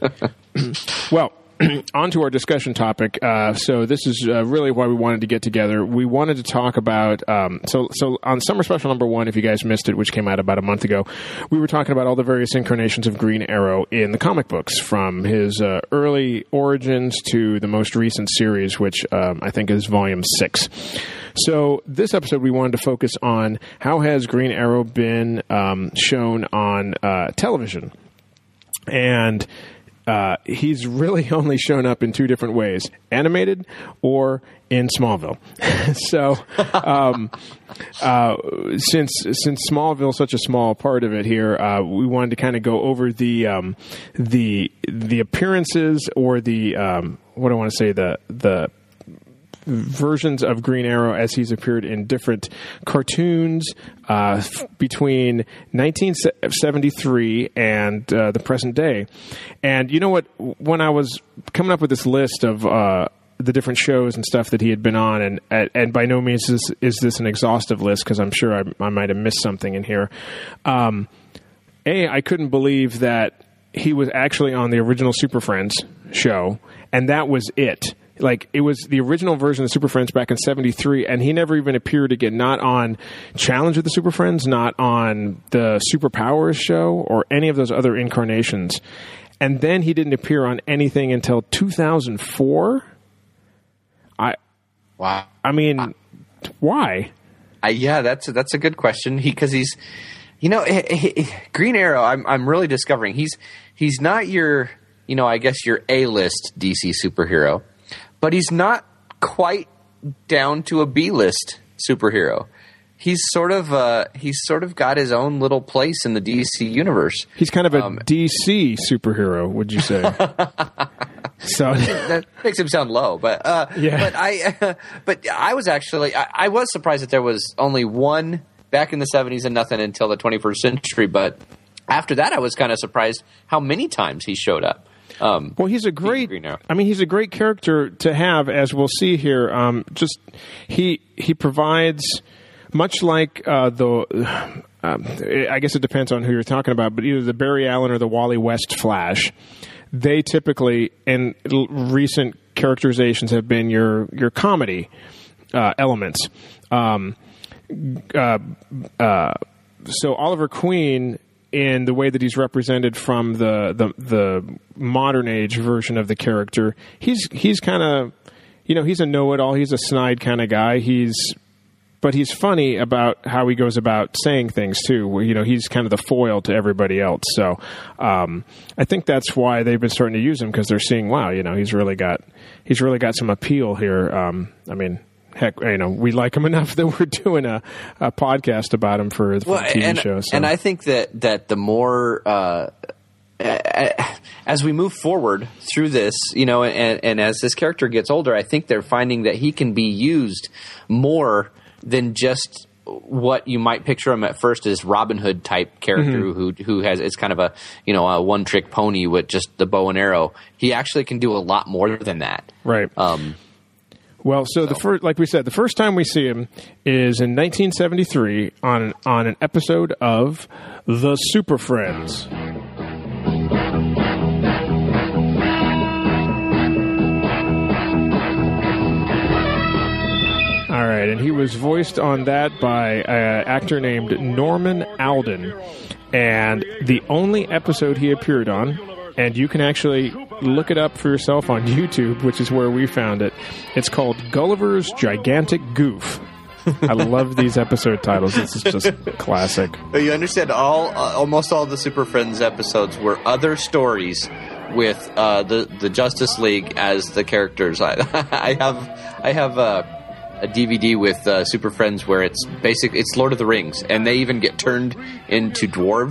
Well, on to our discussion topic. So this is really why we wanted to get together. We wanted to talk about so on Summer Special number 1, if you guys missed it, which came out about a month ago, we were talking about all the various incarnations of Green Arrow in the comic books, from his early origins to the most recent series, which I think is Volume 6. So this episode, we wanted to focus on how has Green Arrow been shown on television. And he's really only shown up in two different ways: animated or in Smallville. So, since Smallville is such a small part of it here, we wanted to kind of go over the appearances, or the what do I want to say, the versions of Green Arrow as he's appeared in different cartoons between 1973 and the present day. And you know what? When I was coming up with this list of the different shows and stuff that he had been on, and by no means is this an exhaustive list, because I'm sure I might have missed something in here. I couldn't believe that he was actually on the original Super Friends show, and that was it. Like, it was the original version of Super Friends back in 73, and he never even appeared again, not on Challenge of the Super Friends, not on the Superpowers show, or any of those other incarnations. And then he didn't appear on anything until 2004. Wow. I mean, why? Yeah, that's a good question. Because he's, Green Arrow. I'm really discovering he's not your, I guess your A-list DC superhero, but he's not quite down to a B-list superhero. He's sort of got his own little place in the DC universe. He's kind of a DC superhero, would you say? So that makes him sound low, but yeah. But I was actually I was surprised that there was only one back in the 70s and nothing until the 21st century. But after that, I was kind of surprised how many times he showed up. Well, he's a great. He's a great character to have, as we'll see here. He provides, much like I guess it depends on who you're talking about, but either the Barry Allen or the Wally West Flash. They typically, in recent characterizations, have been your comedy elements. So Oliver Queen, in the way that he's represented from the modern age version of the character, he's kind of, he's a know-it-all. He's a snide kind of guy. But he's funny about how he goes about saying things too. Where, he's kind of the foil to everybody else. So I think that's why they've been starting to use him, because they're seeing, wow, he's really got some appeal here. Heck, we like him enough that we're doing a podcast about him for the TV show. So. And I think that the more as we move forward through this, and as this character gets older, I think they're finding that he can be used more than just what you might picture him at first as Robin Hood type character who has it's kind of a a one trick pony with just the bow and arrow. He actually can do a lot more than that. Right. The first, like we said, the first time we see him is in 1973 on an episode of The Super Friends. All right, and he was voiced on that by an actor named Norman Alden. And the only episode he appeared on, and you can actually look it up for yourself on YouTube, which is where we found it. It's called Gulliver's Gigantic Goof. I love these episode titles. This is just classic. You understand, almost all the Super Friends episodes were other stories with the Justice League as the characters. I have a DVD with Super Friends where it's Lord of the Rings, and they even get turned into dwarves.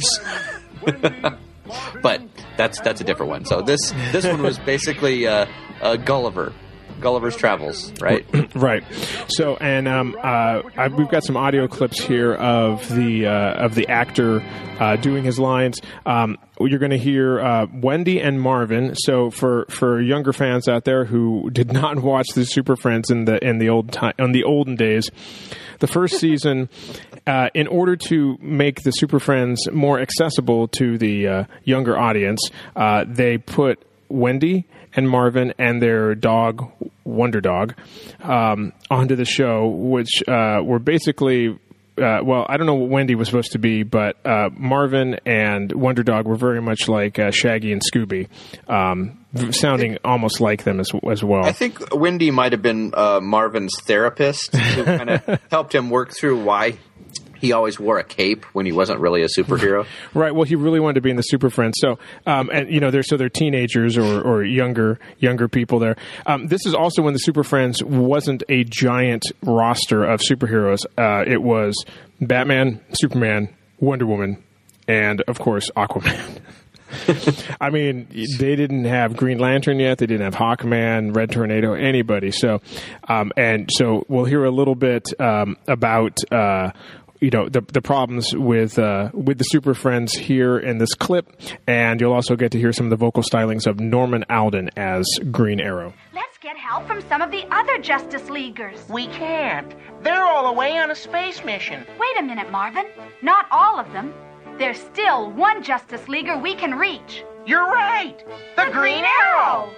But that's a different one. So this one was basically Gulliver's Travels, right? Right. So, and we've got some audio clips here of the actor doing his lines. You're going to hear Wendy and Marvin. So, for younger fans out there who did not watch the Super Friends in the olden days, the first season, in order to make the Super Friends more accessible to the younger audience, they put Wendy and Marvin and their dog, Wonder Dog, onto the show, which were basically, I don't know what Wendy was supposed to be, but Marvin and Wonder Dog were very much like Shaggy and Scooby, sounding almost like them as well. I think Wendy might have been Marvin's therapist, who kind of helped him work through why he always wore a cape when he wasn't really a superhero. Right. Well, he really wanted to be in the Super Friends. So, they're teenagers or younger people there. This is also when the Super Friends wasn't a giant roster of superheroes. It was Batman, Superman, Wonder Woman, and of course Aquaman. I mean, they didn't have Green Lantern yet. They didn't have Hawkman, Red Tornado, anybody. So, so we'll hear a little bit about. The problems with the Super Friends here in this clip, and you'll also get to hear some of the vocal stylings of Norman Alden as Green Arrow. Let's get help from some of the other Justice Leaguers. We can't. They're all away on a space mission. Wait a minute, Marvin. Not all of them. There's still one Justice Leaguer we can reach. You're right. The Green Arrow.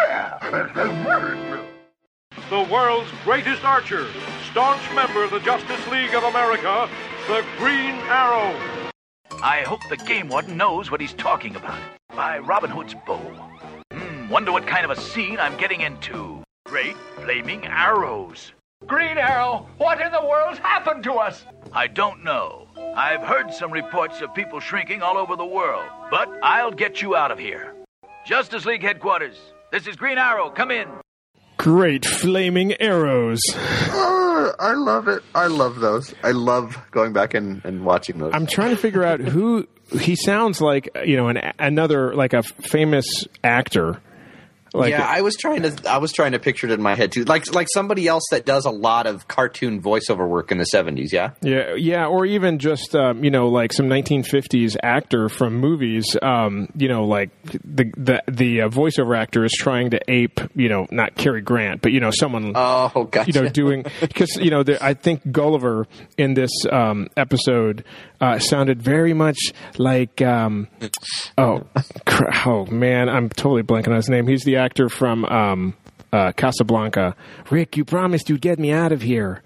The world's greatest archer, staunch member of the Justice League of America, the Green Arrow. I hope the game warden knows what he's talking about. By Robin Hood's bow. Wonder what kind of a scene I'm getting into. Great flaming arrows. Green Arrow, what in the world's happened to us? I don't know. I've heard some reports of people shrinking all over the world, but I'll get you out of here. Justice League headquarters. This is Green Arrow. Come in. Great flaming arrows. I love it. I love those. I love going back and watching those. I'm trying to figure out who he sounds like. Another like a famous actor. I was trying to picture it in my head too, like somebody else that does a lot of cartoon voiceover work in the 70s. Yeah, or even just like some 1950s actor from movies. Like the voiceover actor is trying to ape, not Cary Grant, but someone. Oh, gotcha. Doing because I think Gulliver in this episode sounded very much like. Oh man, I'm totally blanking on his name. He's the actor from Casablanca. Rick, you promised you'd get me out of here.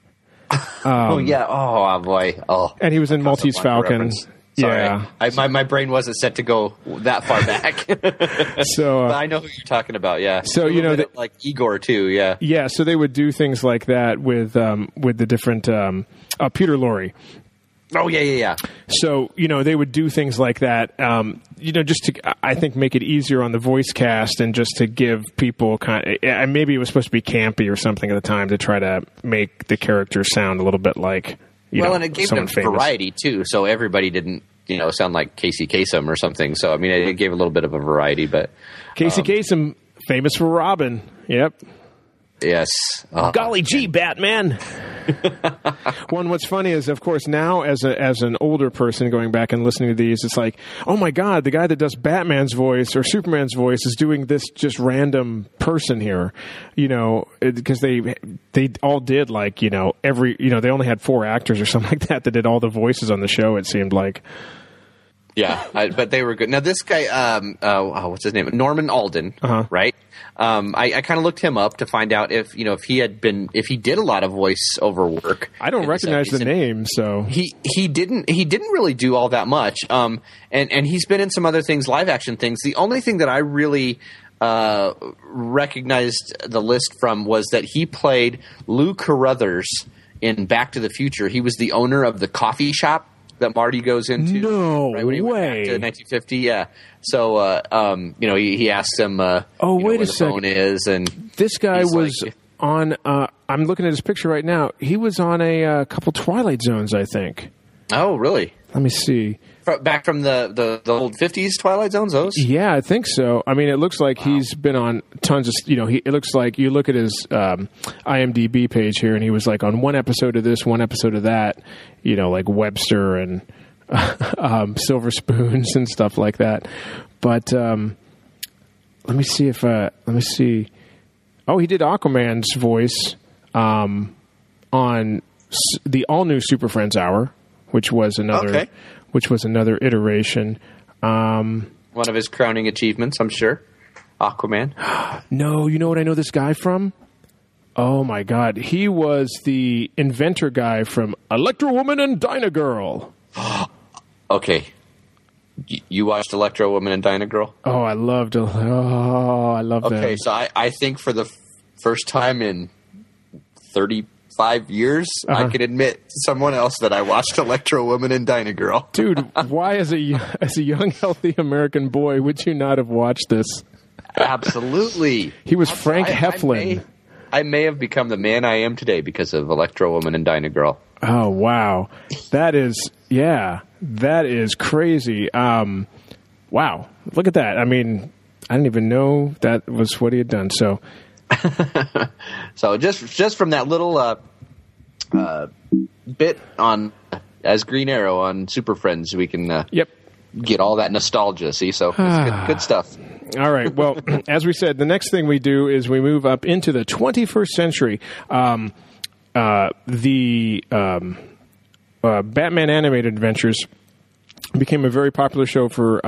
Oh yeah. Oh boy. Oh. And he was in Maltese Falcon. Sorry. Yeah. My brain wasn't set to go that far back. So but I know who you're talking about. Yeah. So like Igor too. Yeah. Yeah. So they would do things like that with the different Peter Lorre. Oh yeah. So they would do things like that, just to I think make it easier on the voice cast and just to give people and maybe it was supposed to be campy or something at the time to try to make the characters sound a little bit like and it gave them famous. Variety too, so everybody didn't sound like Casey Kasem or something. So I mean, it gave a little bit of a variety. But Casey Kasem, famous for Robin. Yep. Yes. Oh, golly gee, Batman. What's funny is, of course, now as an older person going back and listening to these, it's like, oh my God, the guy that does Batman's voice or Superman's voice is doing this just random person here, because they all did every, they only had 4 actors or something like that did all the voices on the show, it seemed like. Yeah, but they were good. Now this guy, what's his name? Norman Alden, right? I kind of looked him up to find out if he did a lot of voiceover work. I don't recognize the name, so he didn't really do all that much. And he's been in some other things, live action things. The only thing that I really recognized the list from was that he played Lou Carruthers in Back to the Future. He was the owner of the coffee shop that Marty goes into. No right, when he way. Went back to 1950, yeah. So, he asks him, wait where a the phone second. is, and this guy was on. I'm looking at his picture right now. He was on a couple Twilight Zones, I think. Oh, really? Let me see. Back from the old 50s Twilight Zones, those? Yeah, I think so. I mean, it looks like he's been on tons of, it looks like you look at his IMDb page here, and he was like on one episode of this, one episode of that, like Webster and Silver Spoons and stuff like that. But let me see. Oh, he did Aquaman's voice on the all-new Super Friends Hour, which was another... Okay. Which was another iteration. One of his crowning achievements, I'm sure. Aquaman. No, you know what I know this guy from? Oh, my God. He was the inventor guy from Electro Woman and Dyna Girl. Okay. You watched Electro Woman and Dyna Girl? Oh, I loved them. Okay, so I think for the first time in 35 years, I can admit to someone else that I watched Electro Woman and Dyna Girl. Dude, why as a young, healthy American boy would you not have watched this? Absolutely. He was Frank Heflin. I may have become the man I am today because of Electro Woman and Dyna Girl. Oh, wow. That is crazy. Wow. Look at that. I mean, I didn't even know that was what he had done. So, so just from that little bit on as Green Arrow on Super Friends, we can get all that nostalgia. See, so it's good stuff. All right. Well, as we said, the next thing we do is we move up into the 21st century. The Batman Animated Adventures became a very popular show for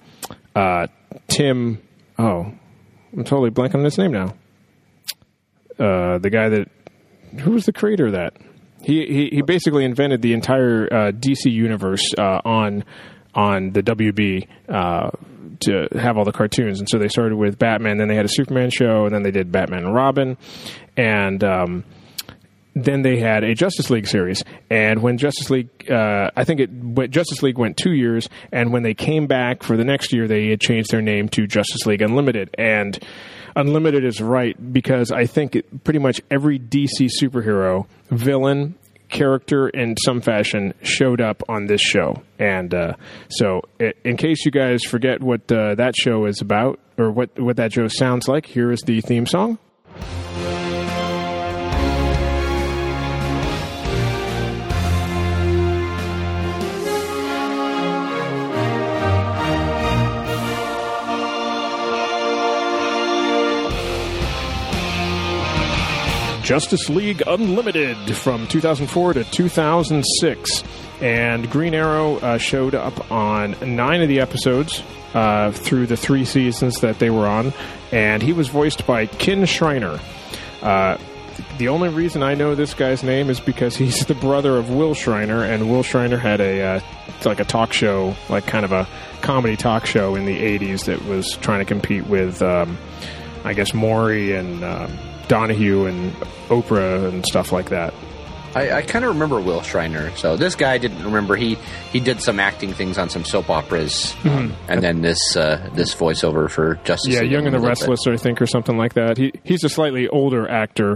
Tim. Oh, I'm totally blanking on his name now. The guy who was the creator of that? He basically invented the entire DC universe on the WB to have all the cartoons. And so they started with Batman, then they had a Superman show, and then they did Batman and Robin, and then they had a Justice League series. And when Justice League, Justice League went 2 years, and when they came back for the next year, they had changed their name to Justice League Unlimited. And Unlimited is right, because I think pretty much every DC superhero, villain, character in some fashion showed up on this show. And so in case you guys forget what that show is about, or what that show sounds like, here is the theme song. Justice League Unlimited from 2004 to 2006. And Green Arrow showed up on 9 of the episodes through the 3 seasons that they were on. And he was voiced by Ken Shriner. The only reason I know this guy's name is because he's the brother of Will Shriner. And Will Shriner had a talk show, like kind of a comedy talk show in the 80s that was trying to compete with, I guess, Maury and Donahue and Oprah and stuff like that. I kind of remember Will Shriner. So this guy I didn't remember. He did some acting things on some soap operas, and then this voiceover for Justice League. Yeah, Young and the Restless, I think, or something like that. He's a slightly older actor,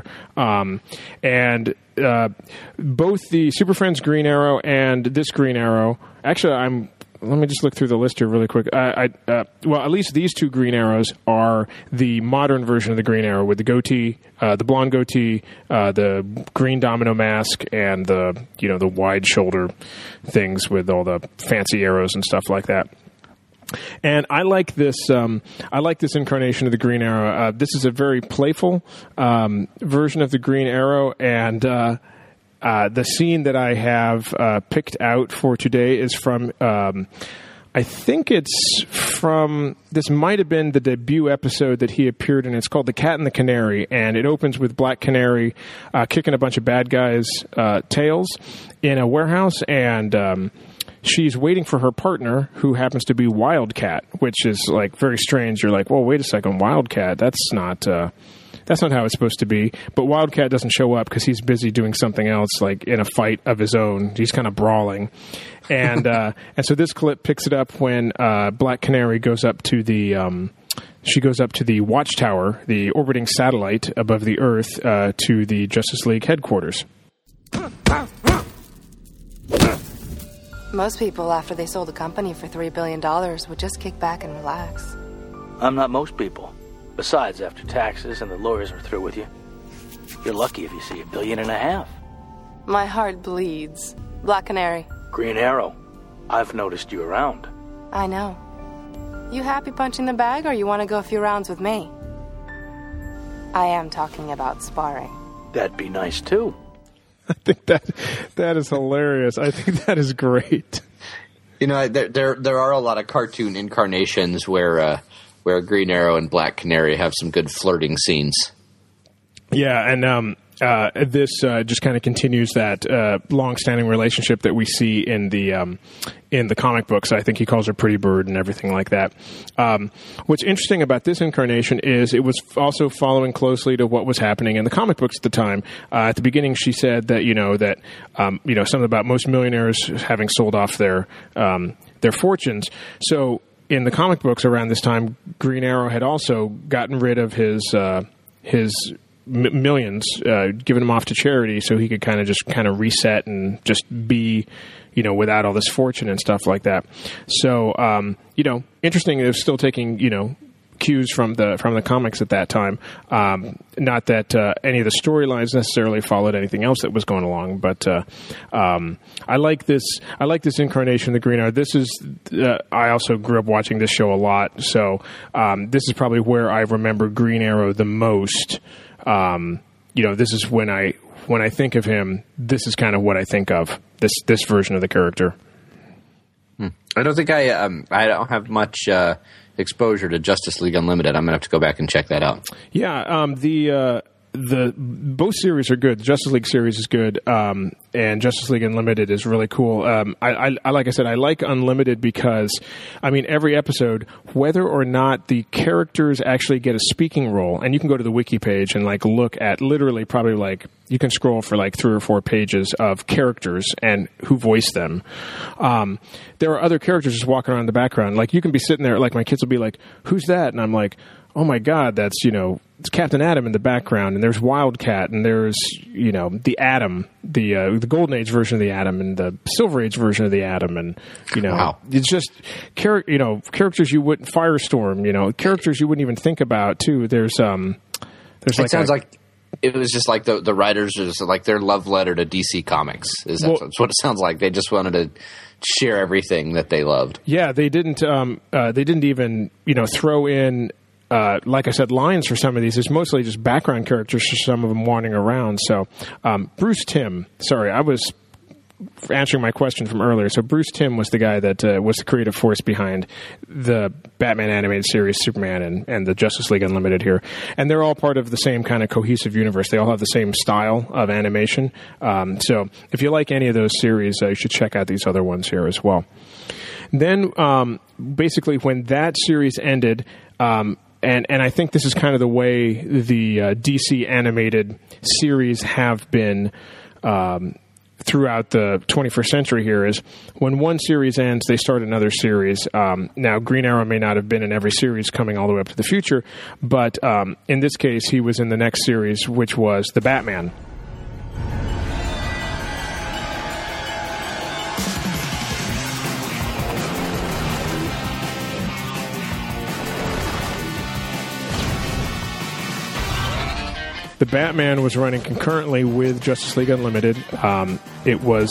and both the Super Friends Green Arrow and this Green Arrow. Actually, let me just look through the list here really quick. Well, at least these 2 Green Arrows are the modern version of the Green Arrow with the goatee, the blonde goatee, the green domino mask, and the wide shoulder things with all the fancy arrows and stuff like that. And I like this. I like this incarnation of the Green Arrow. This is a very playful version of the Green Arrow, and the scene that I have picked out for today is from, I think it's from, this might have been the debut episode that he appeared in. It's called The Cat and the Canary, and it opens with Black Canary kicking a bunch of bad guys' tails in a warehouse, and she's waiting for her partner, who happens to be Wildcat, which is like very strange. You're like, well, wait a second, Wildcat, that's not how it's supposed to be. But Wildcat doesn't show up because he's busy doing something else, like in a fight of his own. He's kind of brawling. And so this clip picks it up when Black Canary goes up to the Watchtower, the orbiting satellite above the Earth, to the Justice League headquarters. Most people, after they sold the company for $3 billion, would just kick back and relax. I'm not most people. Besides, after taxes and the lawyers are through with you, you're lucky if you see $1.5 billion. My heart bleeds. Black Canary. Green Arrow. I've noticed you around. I know. You happy punching the bag, or you want to go a few rounds with me? I am talking about sparring. That'd be nice, too. I think that is hilarious. I think that is great. There are a lot of cartoon incarnations where Green Arrow and Black Canary have some good flirting scenes. Yeah, and this just kind of continues that long-standing relationship that we see in the comic books. I think he calls her Pretty Bird and everything like that. What's interesting about this incarnation is it was also following closely to what was happening in the comic books at the time. At the beginning, she said that something about most millionaires having sold off their fortunes. So in the comic books around this time, Green Arrow had also gotten rid of his millions, given them off to charity, so he could kind of reset and just be, without all this fortune and stuff like that. So, interesting. It was still taking, cues from the comics at that time. Not that any of the storylines necessarily followed anything else that was going along, but I like this incarnation of the Green Arrow. This is I also grew up watching this show a lot, so this is probably where I remember Green Arrow the most. This is when I think of him, this is kind of what I think of, this version of the character. I don't think I don't have much exposure to Justice League Unlimited. I'm going to have to go back and check that out. Yeah, both series are good. The Justice League series is good, and Justice League Unlimited is really cool. I like I said, I like Unlimited because, I mean, every episode, whether or not the characters actually get a speaking role, and you can go to the wiki page and like look at literally probably like you can scroll for like 3 or 4 pages of characters and who voiced them. There are other characters just walking around in the background. Like you can be sitting there, like my kids will be like, "Who's that?" And I'm like, "Oh my God, that's, it's Captain Atom in the background, and there's Wildcat, and there's, the Atom, the Golden Age version of the Atom, and the Silver Age version of the Atom, and, Wow. It's just, characters you wouldn't, Firestorm, characters you wouldn't even think about, too. There's It sounds like it was just like the writers, just like their love letter to DC Comics. That's what it sounds like. They just wanted to share everything that they loved. Yeah, they didn't even, throw in, like I said, lines for some of these. It's mostly just background characters for some of them wandering around. So, Bruce Timm, sorry, I was answering my question from earlier. So Bruce Timm was the guy that was the creative force behind the Batman animated series, Superman, and the Justice League Unlimited here. And they're all part of the same kind of cohesive universe. They all have the same style of animation. So if you like any of those series, you should check out these other ones here as well. Then, basically, when that series ended, and I think this is kind of the way the DC animated series have been throughout the 21st century here, is when one series ends, they start another series. Now, Green Arrow may not have been in every series coming all the way up to the future, but in this case, he was in the next series, which was The Batman. The Batman was running concurrently with Justice League Unlimited. It was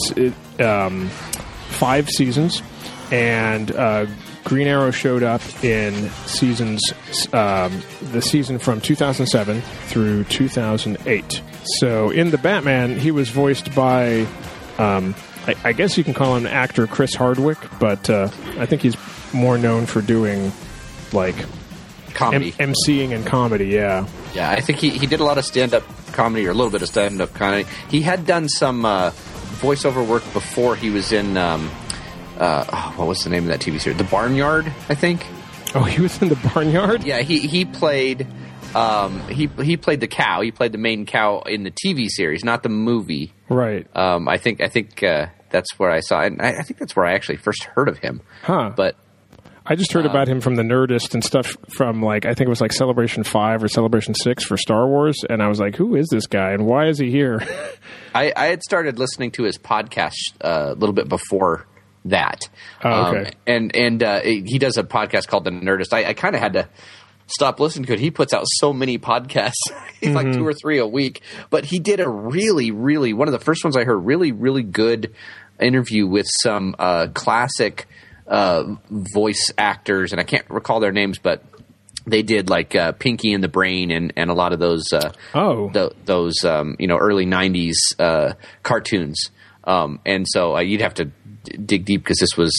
5 seasons, and Green Arrow showed up in the season from 2007 through 2008. So in The Batman, he was voiced by, I guess you can call him actor Chris Hardwick, but I think he's more known for doing like Comedy. MCing and comedy, yeah. Yeah, I think he did a lot of stand-up comedy, or a little bit of stand-up comedy. He had done some voiceover work before he was in, what was the name of that TV series? The Barnyard, I think. Oh, he was in The Barnyard? Yeah, he played he played the cow. He played the main cow in the TV series, not the movie. Right. I think that's where I saw it. And I think that's where I actually first heard of him. Huh. But I just heard about him from the Nerdist and stuff from, like, I think it was like Celebration 5 or Celebration 6 for Star Wars, and I was like, who is this guy, and why is he here? I had started listening to his podcast a little bit before that. Oh, okay. And he does a podcast called The Nerdist. I kind of had to stop listening to it. He puts out so many podcasts. He's like 2 or 3 a week. But he did a really, really, one of the first ones I heard, really, really good interview with some classic voice actors, and I can't recall their names, but they did like Pinky and the Brain and a lot of those those early 90s cartoons. And so you'd have to dig deep, because this was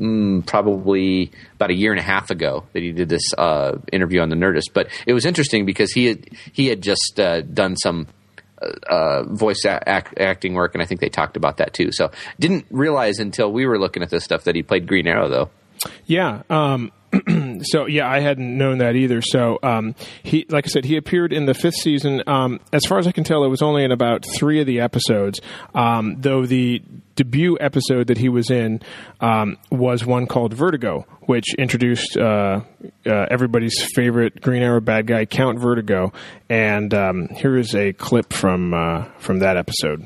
probably about a year and a half ago that he did this interview on the Nerdist. But it was interesting because he had just done some voice acting work, and I think they talked about that too. So didn't realize until we were looking at this stuff that he played Green Arrow, though. Yeah. So yeah, I hadn't known that either. So he, like I said, he appeared in the 5th season. As far as I can tell, it was only in about 3 of the episodes. Though the debut episode that he was in was one called Vertigo, which introduced everybody's favorite Green Arrow bad guy, Count Vertigo. And here is a clip from that episode.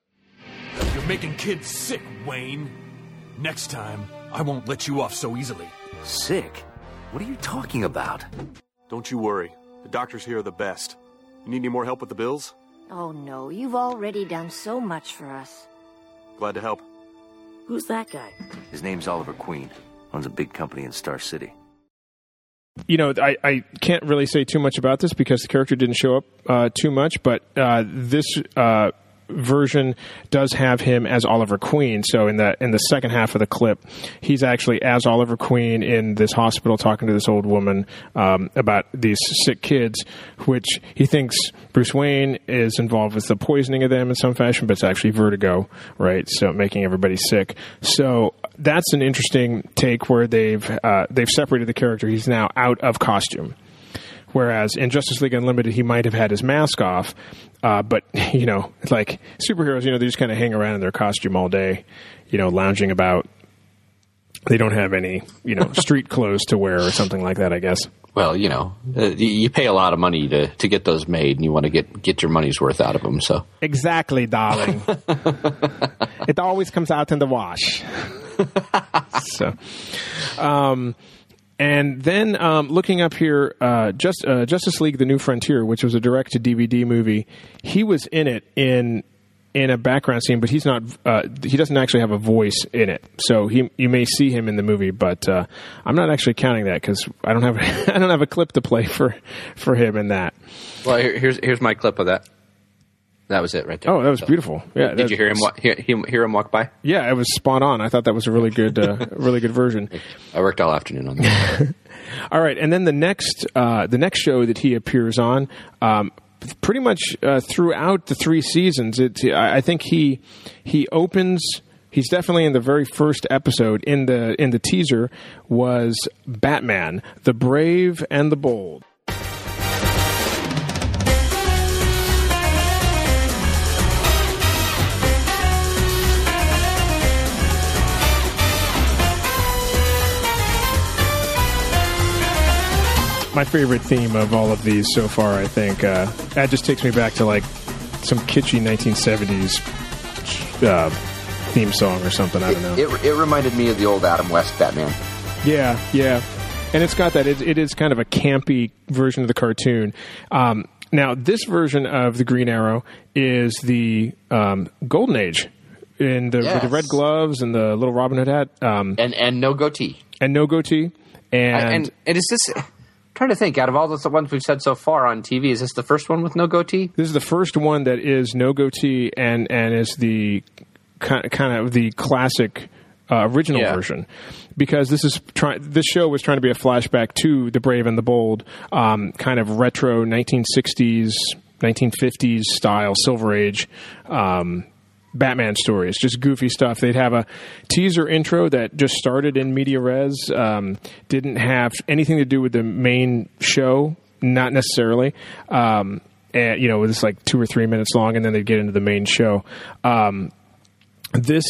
You're making kids sick, Wayne. Next time, I won't let you off so easily. Sick? What are you talking about? Don't you worry. The doctors here are the best. You need any more help with the bills? Oh, no. You've already done so much for us. Glad to help. Who's that guy? His name's Oliver Queen. Owns a big company in Star City. You know, I can't really say too much about this because the character didn't show up too much, but this version does have him as Oliver Queen. So in the second half of the clip, he's actually as Oliver Queen in this hospital talking to this old woman about these sick kids, which he thinks Bruce Wayne is involved with the poisoning of them in some fashion, but it's actually vertigo, right? So making everybody sick. So that's an interesting take where they've separated the character. He's now out of costume. Whereas in Justice League Unlimited, he might have had his mask off, but, like superheroes, they just kind of hang around in their costume all day, lounging about. They don't have any, street clothes to wear or something like that, I guess. Well, you pay a lot of money to get those made, and you want to get your money's worth out of them. So exactly, darling. It always comes out in the wash. So, and then looking up here, Justice League: The New Frontier, which was a direct-to-DVD movie, he was in it in a background scene, but he's not. He doesn't actually have a voice in it, so you may see him in the movie, but I'm not actually counting that because I don't have a clip to play for him in that. Well, here's my clip of that. That was it right there. Oh, that was beautiful. Yeah. Did you hear him walk by? Yeah, it was spot on. I thought that was a really good version. I worked all afternoon on that. All right, and then the next show that he appears on, pretty much throughout the 3 seasons, I think he opens. He's definitely in the very first episode. In the teaser was Batman, the Brave and the Bold. My favorite theme of all of these so far, I think. That just takes me back to like some kitschy 1970s theme song or something. I don't know. It reminded me of the old Adam West Batman. Yeah. And it's got that. It is kind of a campy version of the cartoon. Now, this version of the Green Arrow is the Golden Age. With the red gloves and the little Robin Hood hat. And no goatee. And no goatee. And is this... I'm trying to think, out of all the ones we've said so far on TV, is this the first one with no goatee? This is the first one that is no goatee and is the kind of the classic original version. Because this show was trying to be a flashback to The Brave and the Bold, kind of retro 1960s, 1950s style Silver Age Batman stories, just goofy stuff. They'd have a teaser intro that just started in media res, didn't have anything to do with the main show, not necessarily. And, it was like 2 or 3 minutes long, and then they'd get into the main show. This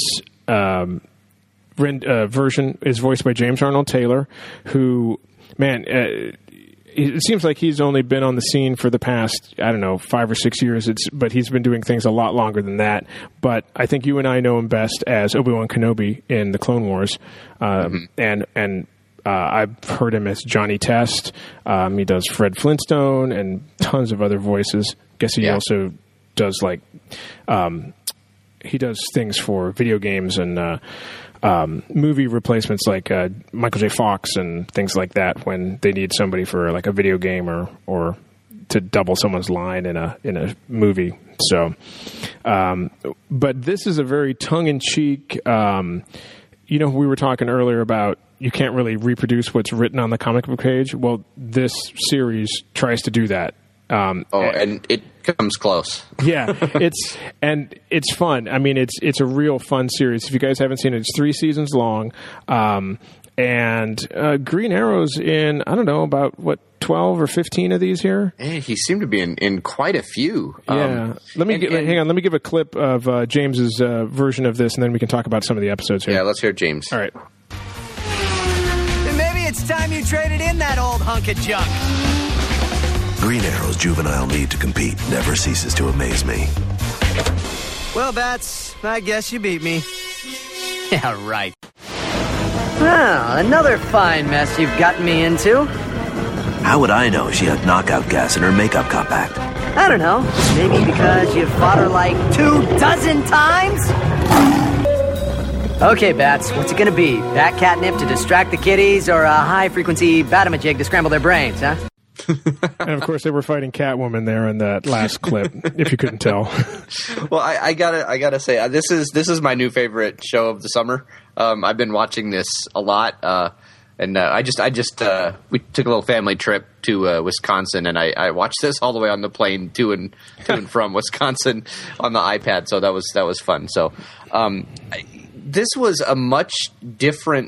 version is voiced by James Arnold Taylor, who, man... it seems like he's only been on the scene for the past, 5 or 6 years. But he's been doing things a lot longer than that. But I think you and I know him best as Obi-Wan Kenobi in the Clone Wars, and I've heard him as Johnny Test. He does Fred Flintstone and tons of other voices. I guess he also does he does things for video games and. Movie replacements like Michael J. Fox and things like that when they need somebody for like a video game or to double someone's line in a movie. So, but this is a very tongue-in-cheek. We were talking earlier about you can't really reproduce what's written on the comic book page. Well, this series tries to do that. And it comes close. Yeah, it's fun. I mean, it's a real fun series. If you guys haven't seen it, it's 3 seasons long. And Green Arrow's in, I don't know, about 12 or 15 of these here. Hey, he seemed to be in quite a few. Yeah. Hang on. Let me give a clip of James's version of this, and then we can talk about some of the episodes here. Yeah, let's hear James. All right. Then maybe it's time you traded in that old hunk of junk. Green Arrow's juvenile need to compete never ceases to amaze me. Well, Bats, I guess you beat me. Yeah, right. Well, another fine mess you've gotten me into. How would I know she had knockout gas in her makeup compact? I don't know. Maybe because you fought her like 24 times? Okay, Bats, what's it gonna be? Bat catnip to distract the kiddies or a high-frequency batamajig to scramble their brains, huh? And of course, they were fighting Catwoman there in that last clip, if you couldn't tell. Well, I gotta say, this is my new favorite show of the summer. I've been watching this a lot, and we took a little family trip to Wisconsin, and I watched this all the way on the plane to and from Wisconsin on the iPad. So that was fun. So this was a much different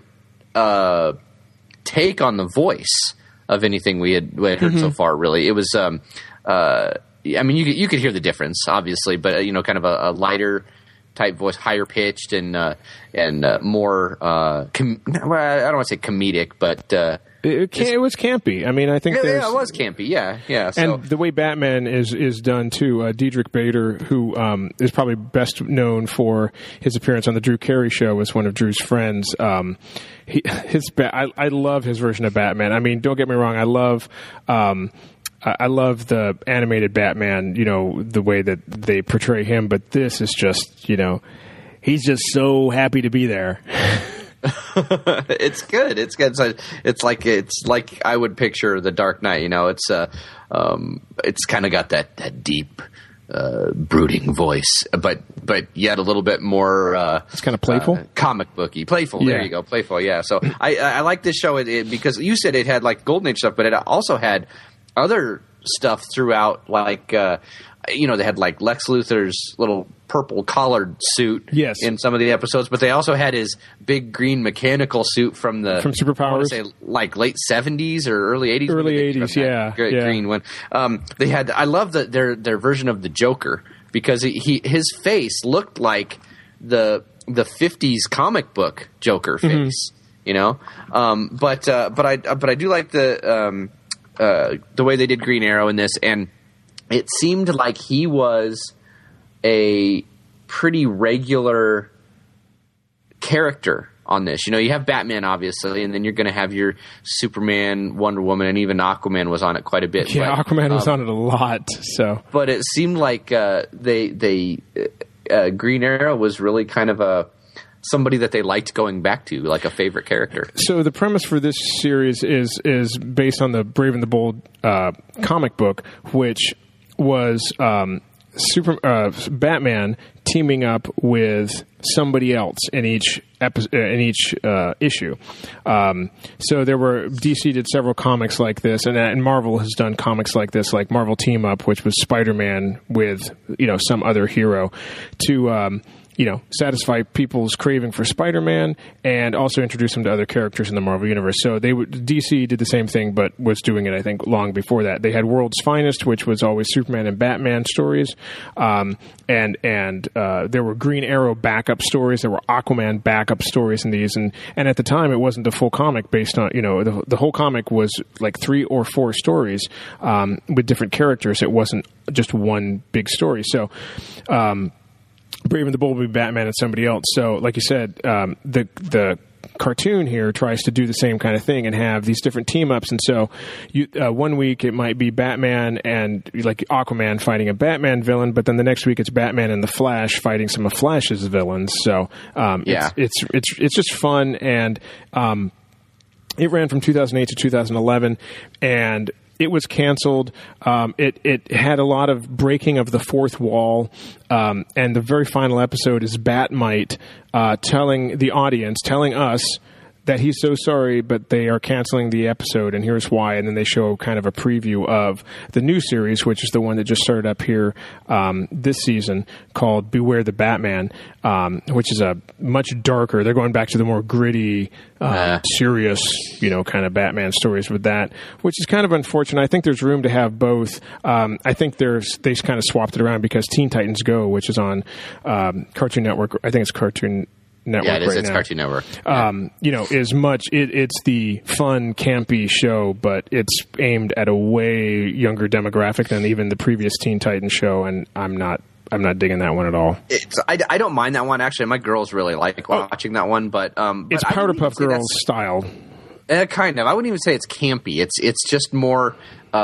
take on the voice of anything we had heard so far. Really, it was. I mean, you could hear the difference, obviously, but kind of a lighter type voice, higher pitched and more. I don't want to say comedic, but it was campy. I mean, I think it was campy. Yeah. So. And the way Batman is done too. Diedrich Bader, who is probably best known for his appearance on the Drew Carey Show, was one of Drew's friends. I love his version of Batman. I mean, don't get me wrong. I love the animated Batman, the way that they portray him, but this is just, he's just so happy to be there. It's good. It's good. So it's like I would picture The Dark Knight, it's kind of got that deep, brooding voice, but yet a little bit more, it's kind of playful, comic booky, playful. Yeah. There you go. Playful. Yeah. So I like this show because you said it had like Golden Age stuff, but it also had other stuff throughout, like they had like Lex Luthor's little purple collared suit in some of the episodes, but they also had his big green mechanical suit from Superpowers. I want to say like late 70s or early 80s. Early 80s, yeah. Green one. They had. I love their version of the Joker because his face looked like the 50s comic book Joker face. But I do like the way they did Green Arrow in this, and it seemed like he was a pretty regular character on this. You have Batman, obviously, and then you're going to have your Superman, Wonder Woman, and even Aquaman was on it quite a bit. Yeah, but, Aquaman was on it a lot. So, but it seemed like Green Arrow was really kind of somebody that they liked going back to, like a favorite character. So the premise for this series is based on the Brave and the Bold comic book, which was Batman teaming up with somebody else in each issue. So there were DC did several comics like this, and Marvel has done comics like this, like Marvel Team Up, which was Spider-Man with some other hero to satisfy people's craving for Spider-Man and also introduce them to other characters in the Marvel Universe. So DC did the same thing, but was doing it, I think, long before that. They had World's Finest, which was always Superman and Batman stories. And there were Green Arrow backup stories. There were Aquaman backup stories in these. And at the time, it wasn't the full comic based on, the whole comic was like 3 or 4 stories with different characters. It wasn't just one big story. So, Brave and the Bold would be Batman and somebody else. So, like you said, the cartoon here tries to do the same kind of thing and have these different team-ups. And so, one week it might be Batman and like Aquaman fighting a Batman villain, but then the next week it's Batman and the Flash fighting some of Flash's villains. So, it's just fun, and it ran from 2008 to 2011, and it was canceled. It had a lot of breaking of the fourth wall. And the very final episode is Batmite telling the audience, telling us that he's so sorry, but they are canceling the episode, and here's why. And then they show kind of a preview of the new series, which is the one that just started up here this season, called Beware the Batman, which is a much darker. They're going back to the more gritty, serious, kind of Batman stories with that, which is kind of unfortunate. I think there's room to have both. I think they kind of swapped it around because Teen Titans Go, which is on Cartoon Network, I think it's Cartoon Network. Yeah, it is. Right it's now. Cartoon Network. Is much. It's the fun, campy show, but it's aimed at a way younger demographic than even the previous Teen Titans show, and I'm not digging that one at all. I don't mind that one, actually. My girls really like watching that one, but it's Powderpuff Girls style. Kind of. I wouldn't even say it's campy. It's just more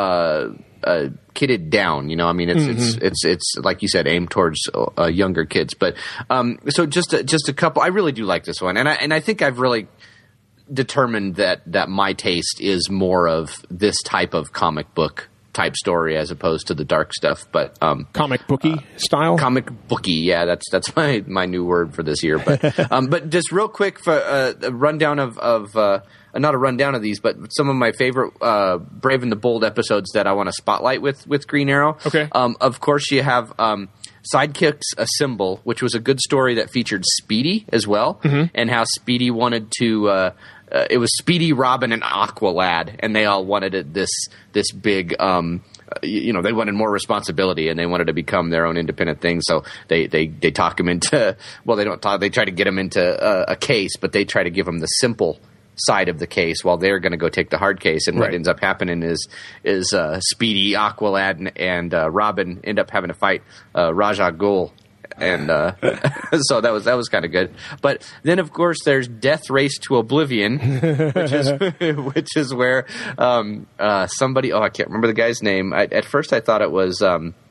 kidded down. It's like you said, aimed towards younger kids. But so just a couple. I really do like this one, and I think I've really determined that my taste is more of this type of comic book type story as opposed to the dark stuff. But comic booky style? Comic booky, yeah, that's my new word for this year. But just real quick for a rundown of not a rundown of these, but some of my favorite Brave and the Bold episodes that I want to spotlight with Green Arrow. Okay. Of course, you have Sidekicks Assemble, which was a good story that featured Speedy as well, and how Speedy wanted to it was Speedy, Robin, and Aqualad, and they all wanted this big they wanted more responsibility, and they wanted to become their own independent thing. So they talk him into they try to get him into a case, but they try to give him the simple side of the case while they're going to go take the hard case. And what ends up happening is Speedy, Aqualad, and Robin end up having to fight Raja Ghul. And so that was kind of good. But then, of course, there's Death Race to Oblivion, which is where somebody. Oh, I can't remember the guy's name. At first, I thought it was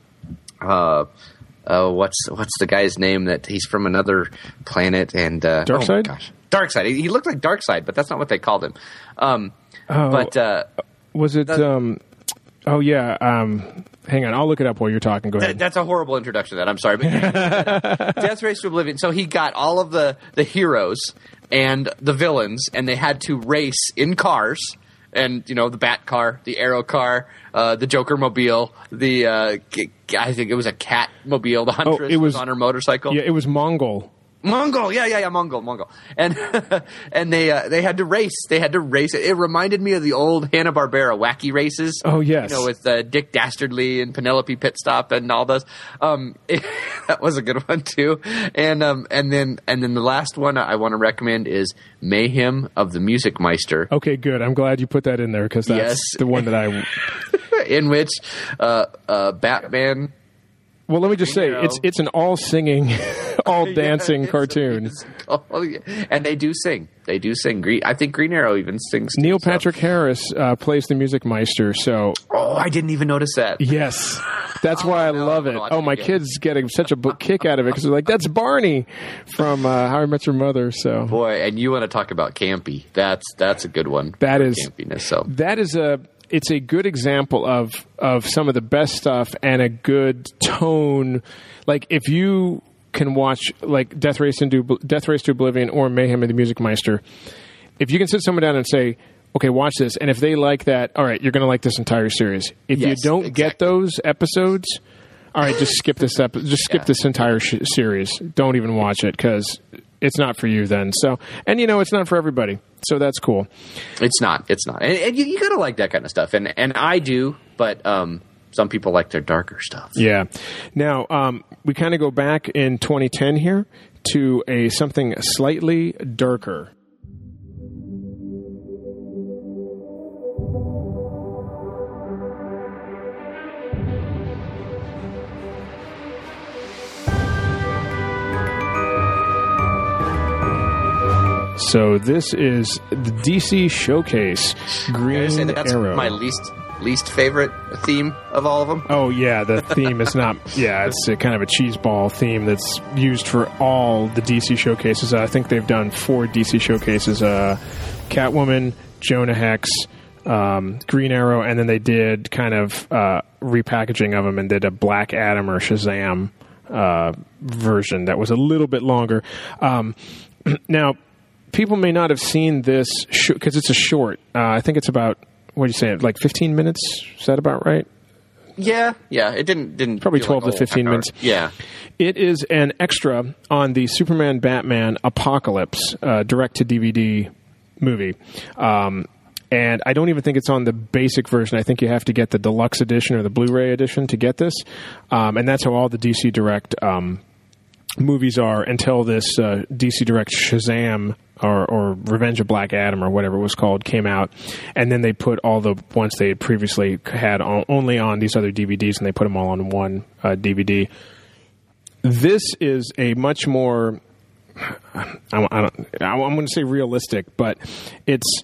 what's the guy's name that he's from another planet and Darkseid. Oh gosh, Darkseid. He looked like Darkseid, but that's not what they called him. Was it? Hang on, I'll look it up while you're talking. Go ahead. That's a horrible introduction to that. I'm sorry. But Death Race to Oblivion. So he got all of the heroes and the villains, and they had to race in cars. And, the Bat car, the Arrow car, the Joker mobile, I think it was a Cat mobile. The Huntress was on her motorcycle. Yeah, it was Mongol. Mongol, yeah, Mongol, and and they had to race. They had to race. It reminded me of the old Hanna-Barbera wacky races. Oh yes, with Dick Dastardly and Penelope Pitstop and all those. That was a good one too. And then the last one I want to recommend is Mayhem of the Music Meister. Okay, good. I'm glad you put that in there because that's the one that I. In which Batman. Well, let me just say, it's an all-singing, all-dancing cartoon. And they do sing. They do sing. I think Green Arrow even sings. Neil Patrick Harris plays the Music Meister, so... Oh, I didn't even notice that. Yes. That's why I love it. My kids get such a kick out of it, because they're like, that's Barney from How I Met Your Mother, so... Boy, and you want to talk about campy. That's a good one. That is... Campiness, so. That is it's a good example of some of the best stuff and a good tone. Like, if you can watch, like, Death Race to Oblivion or Mayhem of the Music Meister, if you can sit someone down and say, okay, watch this, and if they like that, all right, you're going to like this entire series. If you don't get those episodes, all right, just skip this skip this entire series. Don't even watch it, because it's not for you then. So, and it's not for everybody. So that's cool. It's not. And you got to like that kind of stuff. And I do, but some people like their darker stuff. Yeah. Now, we kind of go back in 2010 here to something slightly darker. So this is the DC Showcase Green that's Arrow. My least favorite theme of all of them. Oh yeah, the theme is not. Yeah, it's a kind of a cheeseball theme that's used for all the DC Showcases. I think they've done 4 DC Showcases: Catwoman, Jonah Hex, Green Arrow, and then they did kind of repackaging of them and did a Black Adam or Shazam version that was a little bit longer. Now, people may not have seen this because it's a short. I think it's about, what do you say, like 15 minutes? Is that about right? Yeah. It didn't probably 12 to 15 minutes. Yeah. It is an extra on the Superman Batman Apocalypse direct-to-DVD movie. And I don't even think it's on the basic version. I think you have to get the deluxe edition or the Blu-ray edition to get this. And that's how all the DC Direct movies are until this DC Direct Shazam or Revenge of Black Adam or whatever it was called came out. And then they put all the ones they had previously had only on these other DVDs, and they put them all on one DVD. This is a much more, I'm going to say realistic, but it's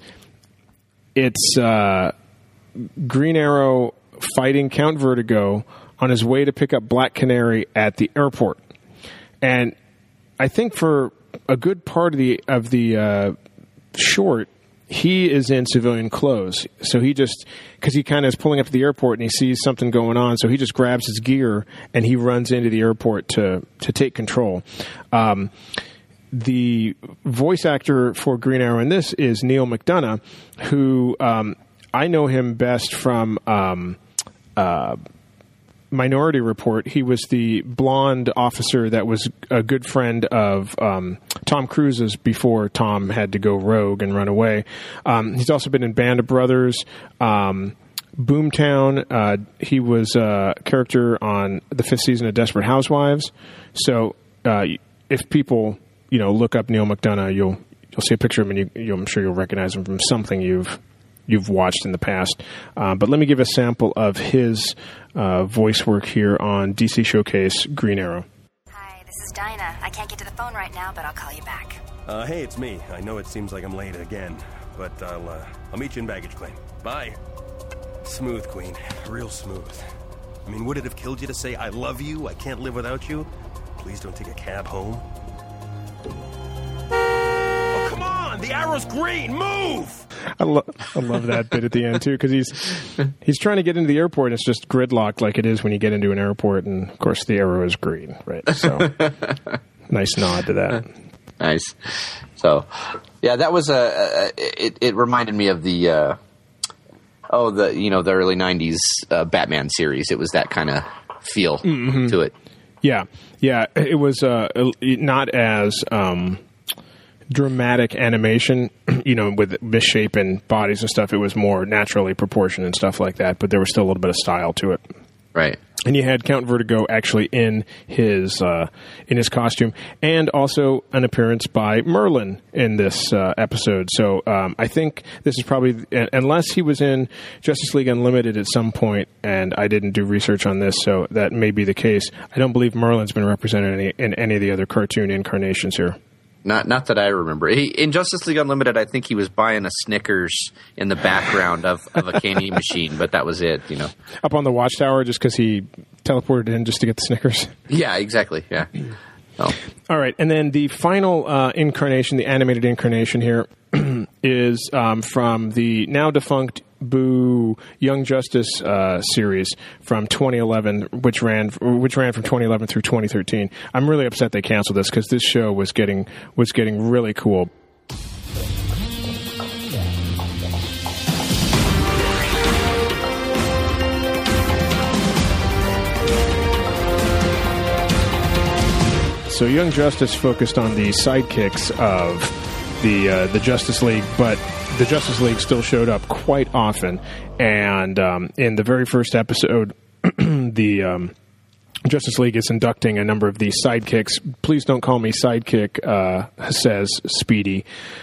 Green Arrow fighting Count Vertigo on his way to pick up Black Canary at the airport. And I think for a good part of the short, he is in civilian clothes. So he just, because he kind of is pulling up to the airport and he sees something going on, so he just grabs his gear and he runs into the airport to take control. The voice actor for Green Arrow in this is Neil McDonough, who I know him best from Minority Report. He was the blonde officer that was a good friend of Tom Cruise's before Tom had to go rogue and run away. He's also been in Band of Brothers, Boomtown. He was a character on the 5th season of Desperate Housewives. So if people look up Neil McDonough, you'll see a picture of him, and I'm sure you'll recognize him from something you've watched in the past. But let me give a sample of his voice work here on DC Showcase Green Arrow. Hi, this is Dinah. I can't get to the phone right now, but I'll call you back. Hey, it's me. I know it seems like I'm late again, but I'll meet you in baggage claim. Bye. Smooth, Queen. Real smooth. I mean, would it have killed you to say, I love you, I can't live without you? Please don't take a cab home. Oh, come on! The arrow's green! Move! I love that bit at the end, too, because he's trying to get into the airport, and it's just gridlocked like it is when you get into an airport, and, of course, the arrow is green, right? So, nice nod to that. Nice. So, yeah, that was it reminded me of the early 90s Batman series. It was that kind of feel to it. Yeah. It was not as dramatic animation, with misshapen bodies and stuff. It was more naturally proportioned and stuff like that, but there was still a little bit of style to it. Right. And you had Count Vertigo actually in his costume, and also an appearance by Merlin in this episode. So I think this is probably, unless he was in Justice League Unlimited at some point, and I didn't do research on this, so that may be the case. I don't believe Merlin's been represented in any of the other cartoon incarnations here. Not that I remember. In Justice League Unlimited, I think he was buying a Snickers in the background of a candy machine, but that was it, Up on the Watchtower just because he teleported in just to get the Snickers? Yeah, exactly, yeah. Oh. All right, and then the final incarnation, the animated incarnation here, is from the now-defunct Boo Young Justice series from 2011, which ran from 2011 through 2013. I'm really upset they canceled this because this show was getting really cool. So Young Justice focused on the sidekicks of the Justice League, but the Justice League still showed up quite often. And in the very first episode, the Justice League is inducting a number of these sidekicks. Please don't call me sidekick, says Speedy,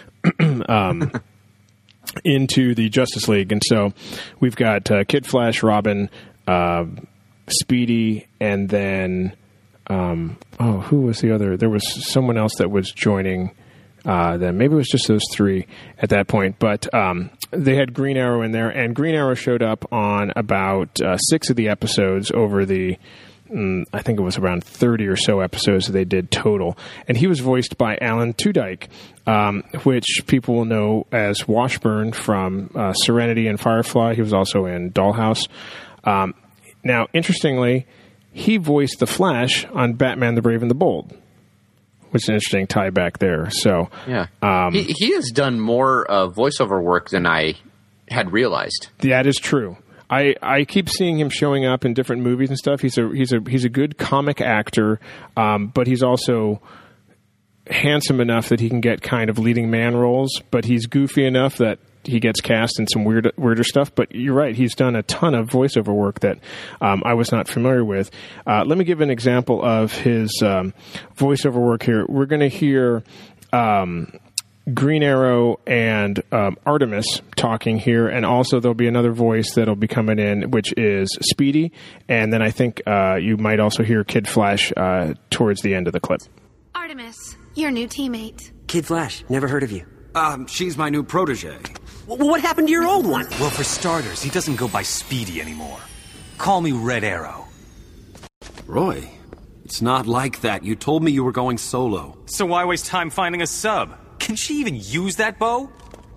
into the Justice League. And so we've got Kid Flash, Robin, Speedy, and then who was the other? There was someone else that was joining them. Maybe it was just those three at that point. But they had Green Arrow in there, and Green Arrow showed up on about 6 of the episodes over the, I think it was around 30 or so episodes that they did total. And he was voiced by Alan Tudyk, which people will know as Washburn from Serenity and Firefly. He was also in Dollhouse. Now, interestingly, he voiced the Flash on Batman the Brave and the Bold, which is an interesting tie back there. So, yeah, he has done more voiceover work than I had realized. That is true. I keep seeing him showing up in different movies and stuff. He's a good comic actor, but he's also handsome enough that he can get kind of leading man roles. But he's goofy enough that he gets cast in some weirder stuff. But you're right; he's done a ton of voiceover work that I was not familiar with. Let me give an example of his voiceover work here. We're going to hear Green Arrow and Artemis talking here, and also there'll be another voice that'll be coming in, which is Speedy, and then I think you might also hear Kid Flash towards the end of the clip. Artemis, your new teammate. Kid Flash, never heard of you. She's my new protege. What happened to your old one? Well, for starters, he doesn't go by Speedy anymore. Call me Red Arrow. Roy, it's not like that. You told me you were going solo. So why waste time finding a sub? Can she even use that bow?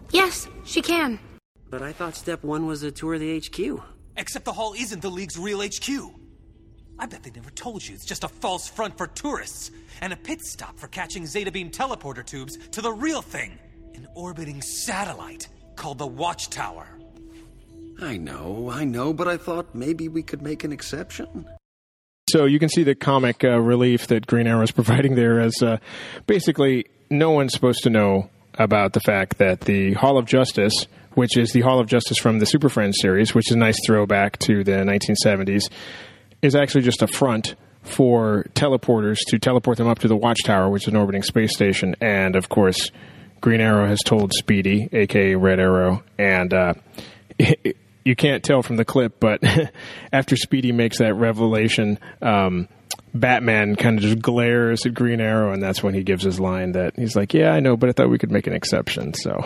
Yes, she can. But I thought step 1 was a tour of the HQ. Except the hall isn't the League's real HQ. I bet they never told you it's just a false front for tourists and a pit stop for catching Zeta Beam teleporter tubes to the real thing, an orbiting satellite called the Watchtower. I know, but I thought maybe we could make an exception. So you can see the comic relief that Green Arrow is providing there as basically no one's supposed to know about the fact that the Hall of Justice, which is the Hall of Justice from the Super Friends series, which is a nice throwback to the 1970s, is actually just a front for teleporters to teleport them up to the Watchtower, which is an orbiting space station. And, of course, Green Arrow has told Speedy, a.k.a. Red Arrow, and you can't tell from the clip, but after Speedy makes that revelation, Batman kind of just glares at Green Arrow, and that's when he gives his line that he's like, yeah, I know, but I thought we could make an exception, so...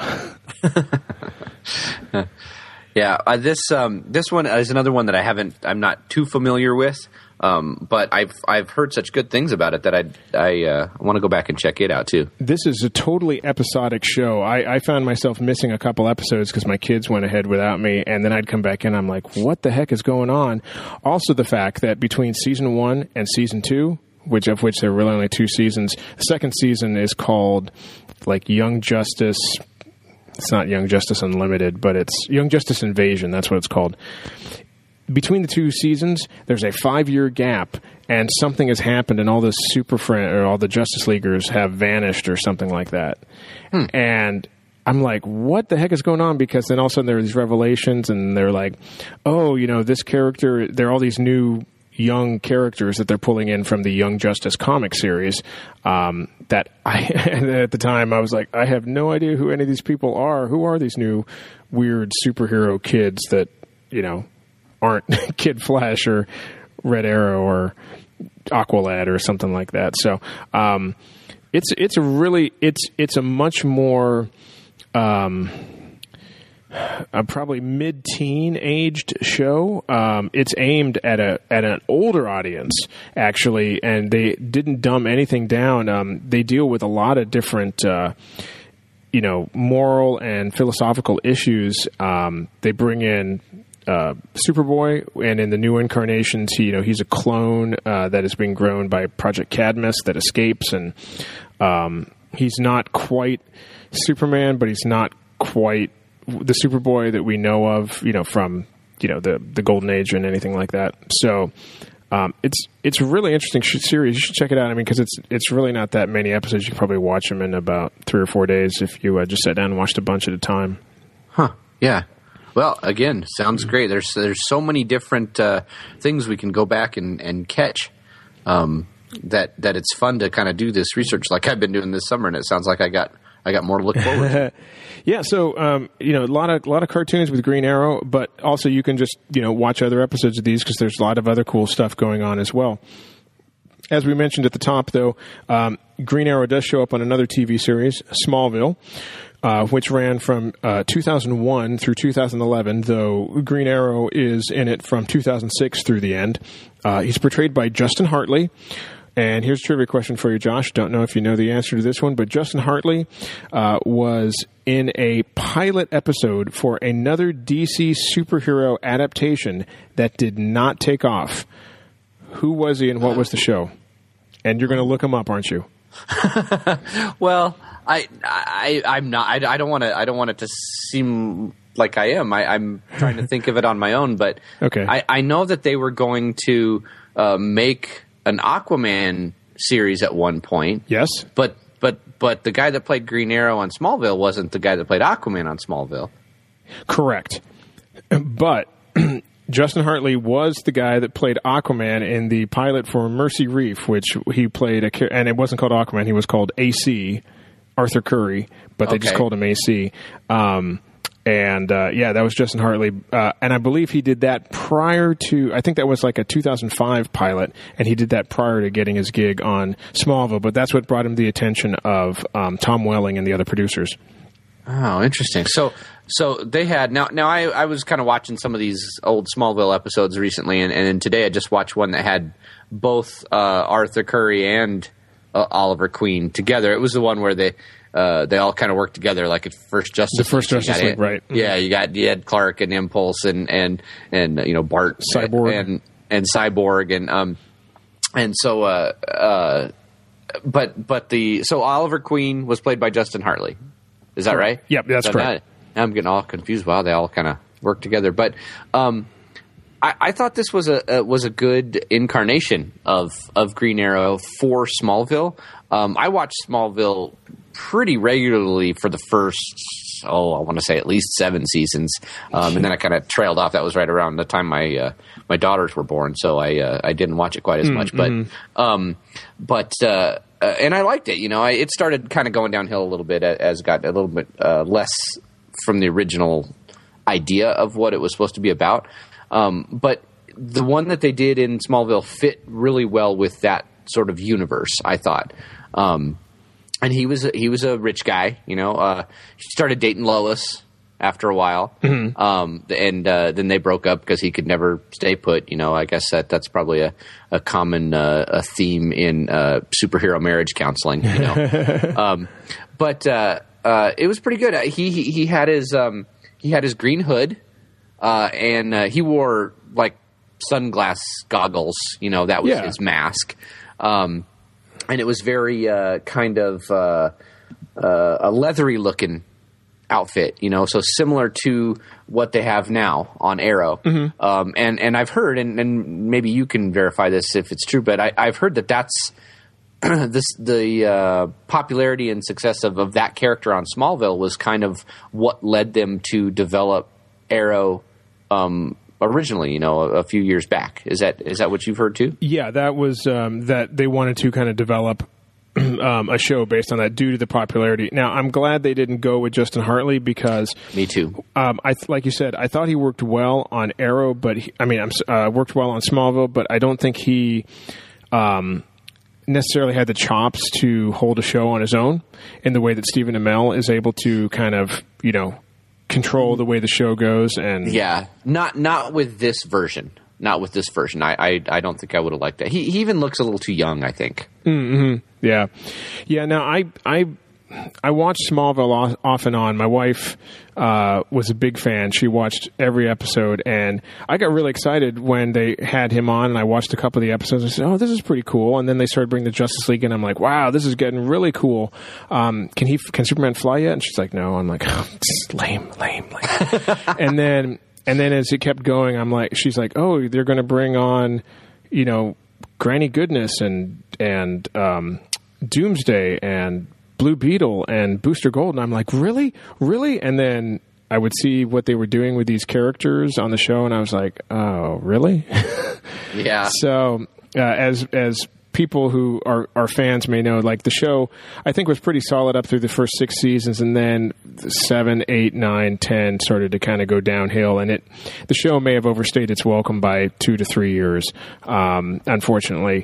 Yeah, this one is another one that I'm not too familiar with, but I've heard such good things about it that I want to go back and check it out too. This is a totally episodic show. I found myself missing a couple episodes because my kids went ahead without me, and then I'd come back in. I'm like, what the heck is going on? Also, the fact that between season 1 and season 2, of which there are really only 2 seasons, the second season is called like Young Justice. It's not Young Justice Unlimited, but it's Young Justice Invasion. That's what it's called. Between the 2 seasons, there's a 5-year gap, and something has happened, and all the all the Justice Leaguers have vanished or something like that. And I'm like, what the heck is going on? Because then all of a sudden there are these revelations, and they're like, oh, this character, there are all these new young characters that they're pulling in from the Young Justice comic series that at the time I was like, I have no idea who any of these people are. Who are these new weird superhero kids that, aren't Kid Flash or Red Arrow or Aqualad or something like that. So it's a much more probably mid-teen aged show. It's aimed at an older audience, actually, and they didn't dumb anything down. They deal with a lot of different, moral and philosophical issues. They bring in Superboy, and in the new incarnations, he's a clone that is being grown by Project Cadmus that escapes, and he's not quite Superman, but he's not quite the Superboy that we know of, from the Golden Age and anything like that. So it's a really interesting series. You should check it out. I mean, because it's really not that many episodes. You can probably watch them in about 3 or 4 days if you just sat down and watched a bunch at a time. Huh? Yeah. Well, again, sounds great. There's so many different things we can go back and catch. That it's fun to kind of do this research like I've been doing this summer, and it sounds like I got more to look forward to. Yeah, so a lot of cartoons with Green Arrow, but also you can just watch other episodes of these because there's a lot of other cool stuff going on as well. As we mentioned at the top, though, Green Arrow does show up on another TV series, Smallville, which ran from 2001 through 2011, though Green Arrow is in it from 2006 through the end. He's portrayed by Justin Hartley. And here's a trivia question for you, Josh. Don't know if you know the answer to this one, but Justin Hartley was in a pilot episode for another DC superhero adaptation that did not take off. Who was he and what was the show? And you're going to look him up, aren't you? Well, I'm not. I don't want it to seem like I am. I'm trying to think of it on my own, but okay. I know that they were going to make an Aquaman series at one point. Yes. But the guy that played Green Arrow on Smallville wasn't the guy that played Aquaman on Smallville. Correct. But Justin Hartley was the guy that played Aquaman in the pilot for Mercy Reef, which he played and it wasn't called Aquaman, he was called AC, Arthur Curry, but they just called him AC. That was Justin Hartley. And I believe he did that prior to, I think that was like a 2005 pilot, and he did that prior to getting his gig on Smallville, but that's what brought him the attention of Tom Welling and the other producers. Oh, interesting. So they had, now I was kind of watching some of these old Smallville episodes recently, and today I just watched one that had both Arthur Curry and Oliver Queen together. It was the one where they all kind of worked together, like at First Justice League. The first Justice League, right? Yeah, you had Clark and Impulse and Bart, Cyborg, and Cyborg, and so so Oliver Queen was played by Justin Hartley. Is that right? Yep, that's correct. I'm getting all confused. Wow, they all kind of work together. But I thought this was a good incarnation of Green Arrow for Smallville. I watched Smallville pretty regularly for the first, I want to say at least 7 seasons, and then I kind of trailed off. That was right around the time my daughters were born, so I didn't watch it quite as much. But and I liked it. It started kind of going downhill a little bit as it got a little bit less from the original idea of what it was supposed to be about. But the one that they did in Smallville fit really well with that sort of universe, I thought. And he was a rich guy, he started dating Lois after a while. And then they broke up because he could never stay put. I guess that's probably a common theme in superhero marriage counseling. But it was pretty good. He had his green hood, and he wore like sunglass goggles. That was his mask. And it was very kind of a leathery looking outfit, so similar to what they have now on Arrow. And I've heard, and maybe you can verify this if it's true, but I've heard that's the popularity and success of that character on Smallville was kind of what led them to develop Arrow originally, a few years back. Is that what you've heard too? Yeah, that was that they wanted to kind of develop a show based on that due to the popularity. Now, I'm glad they didn't go with Justin Hartley because me too. Like you said, I thought he worked well on Arrow, but worked well on Smallville, but I don't think he necessarily had the chops to hold a show on his own in the way that Stephen Amell is able to kind of control the way the show goes. And not with this version. Not with this version. I don't think I would have liked that. He even looks a little too young, I think. Yeah. Now I watched Smallville off and on. My wife was a big fan. She watched every episode, and I got really excited when they had him on, and I watched a couple of the episodes and said, "Oh, this is pretty cool." And then they started bringing the Justice League in. I'm like, "Wow, this is getting really cool." Can Superman fly yet? And she's like, "No." I'm like, oh, lame. And then as it kept going, she's like, "Oh, they're going to bring on, Granny Goodness and Doomsday and Blue Beetle and Booster Gold." And I'm like, really? And then I would see what they were doing with these characters on the show, and I was like, oh, really? Yeah. So as people who are fans may know, like the show, I think was pretty solid up through the first 6 seasons, and then 7, 8, 9, 10 started to kind of go downhill, and the show may have overstayed its welcome by 2 to 3 years, unfortunately.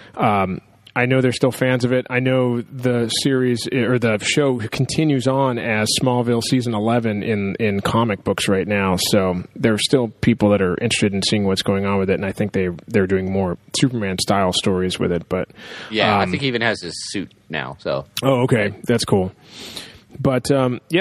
I know they're still fans of it. I know the series or the show continues on as Smallville season 11 in comic books right now. So there are still people that are interested in seeing what's going on with it, and I think they're doing more Superman style stories with it. But I think he even has his suit now. So okay, that's cool. But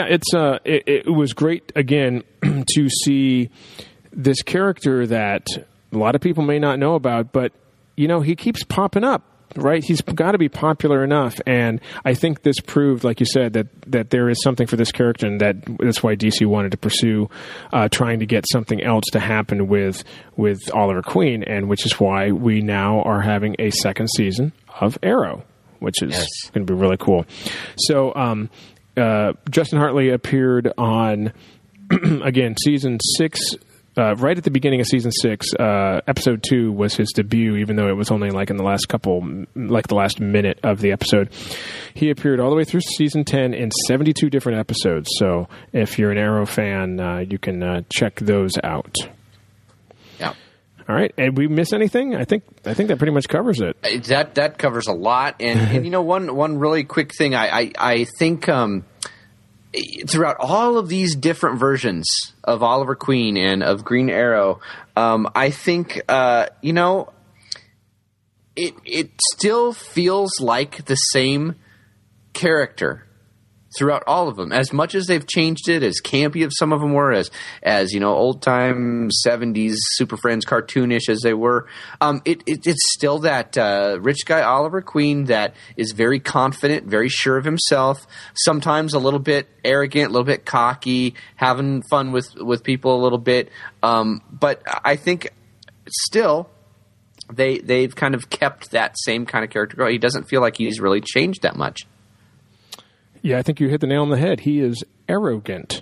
it was great again to see this character that a lot of people may not know about, but he keeps popping up. Right, he's got to be popular enough, and I think this proved, like you said, that there is something for this character, and that's why DC wanted to pursue trying to get something else to happen with Oliver Queen, and which is why we now are having a second season of Arrow, which is going to be really cool. So, Justin Hartley appeared on again season 6. Right at the beginning of season 6, episode 2 was his debut, even though it was only in the last minute of the episode. He appeared all the way through season 10 in 72 different episodes. So if you're an Arrow fan, you can check those out. Yeah. All right. And we miss anything? I think that pretty much covers it. That covers a lot. And one really quick thing, I think throughout all of these different versions of Oliver Queen and of Green Arrow, I think, it still feels like the same character throughout all of them. As much as they've changed it, as campy as some of them were, as old time 70s Super Friends cartoonish as they were, it's still that rich guy Oliver Queen that is very confident, very sure of himself, sometimes a little bit arrogant, a little bit cocky, having fun with people a little bit. But I think still they've kind of kept that same kind of character. He doesn't feel like he's really changed that much. Yeah, I think you hit the nail on the head. He is arrogant.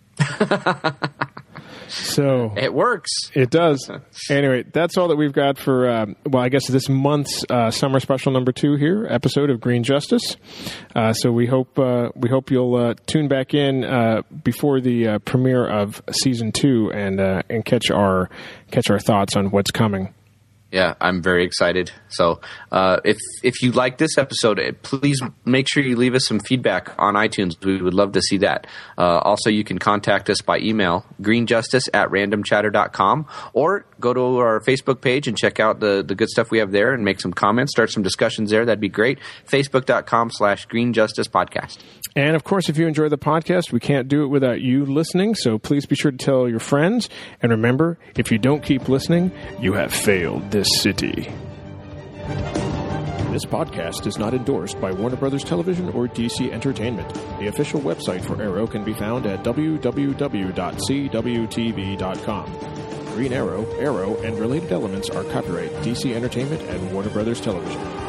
So it works. It does. Anyway, that's all that we've got for, I guess this month's summer special number 2 here, episode of Green Justice. So we hope you'll tune back in before the premiere of season 2 and catch our thoughts on what's coming. Yeah, I'm very excited. So if you like this episode, please make sure you leave us some feedback on iTunes. We would love to see that. Also, you can contact us by email, greenjustice@randomchatter.com, or go to our Facebook page and check out the good stuff we have there and make some comments, start some discussions there. That'd be great. Facebook.com/greenjusticepodcast. And, of course, if you enjoy the podcast, we can't do it without you listening, so please be sure to tell your friends. And remember, if you don't keep listening, you have failed this city. This podcast is not endorsed by Warner Brothers Television or DC Entertainment. The official website for Arrow can be found at www.cwtv.com. Green Arrow, and related elements are copyright DC Entertainment and Warner Brothers Television.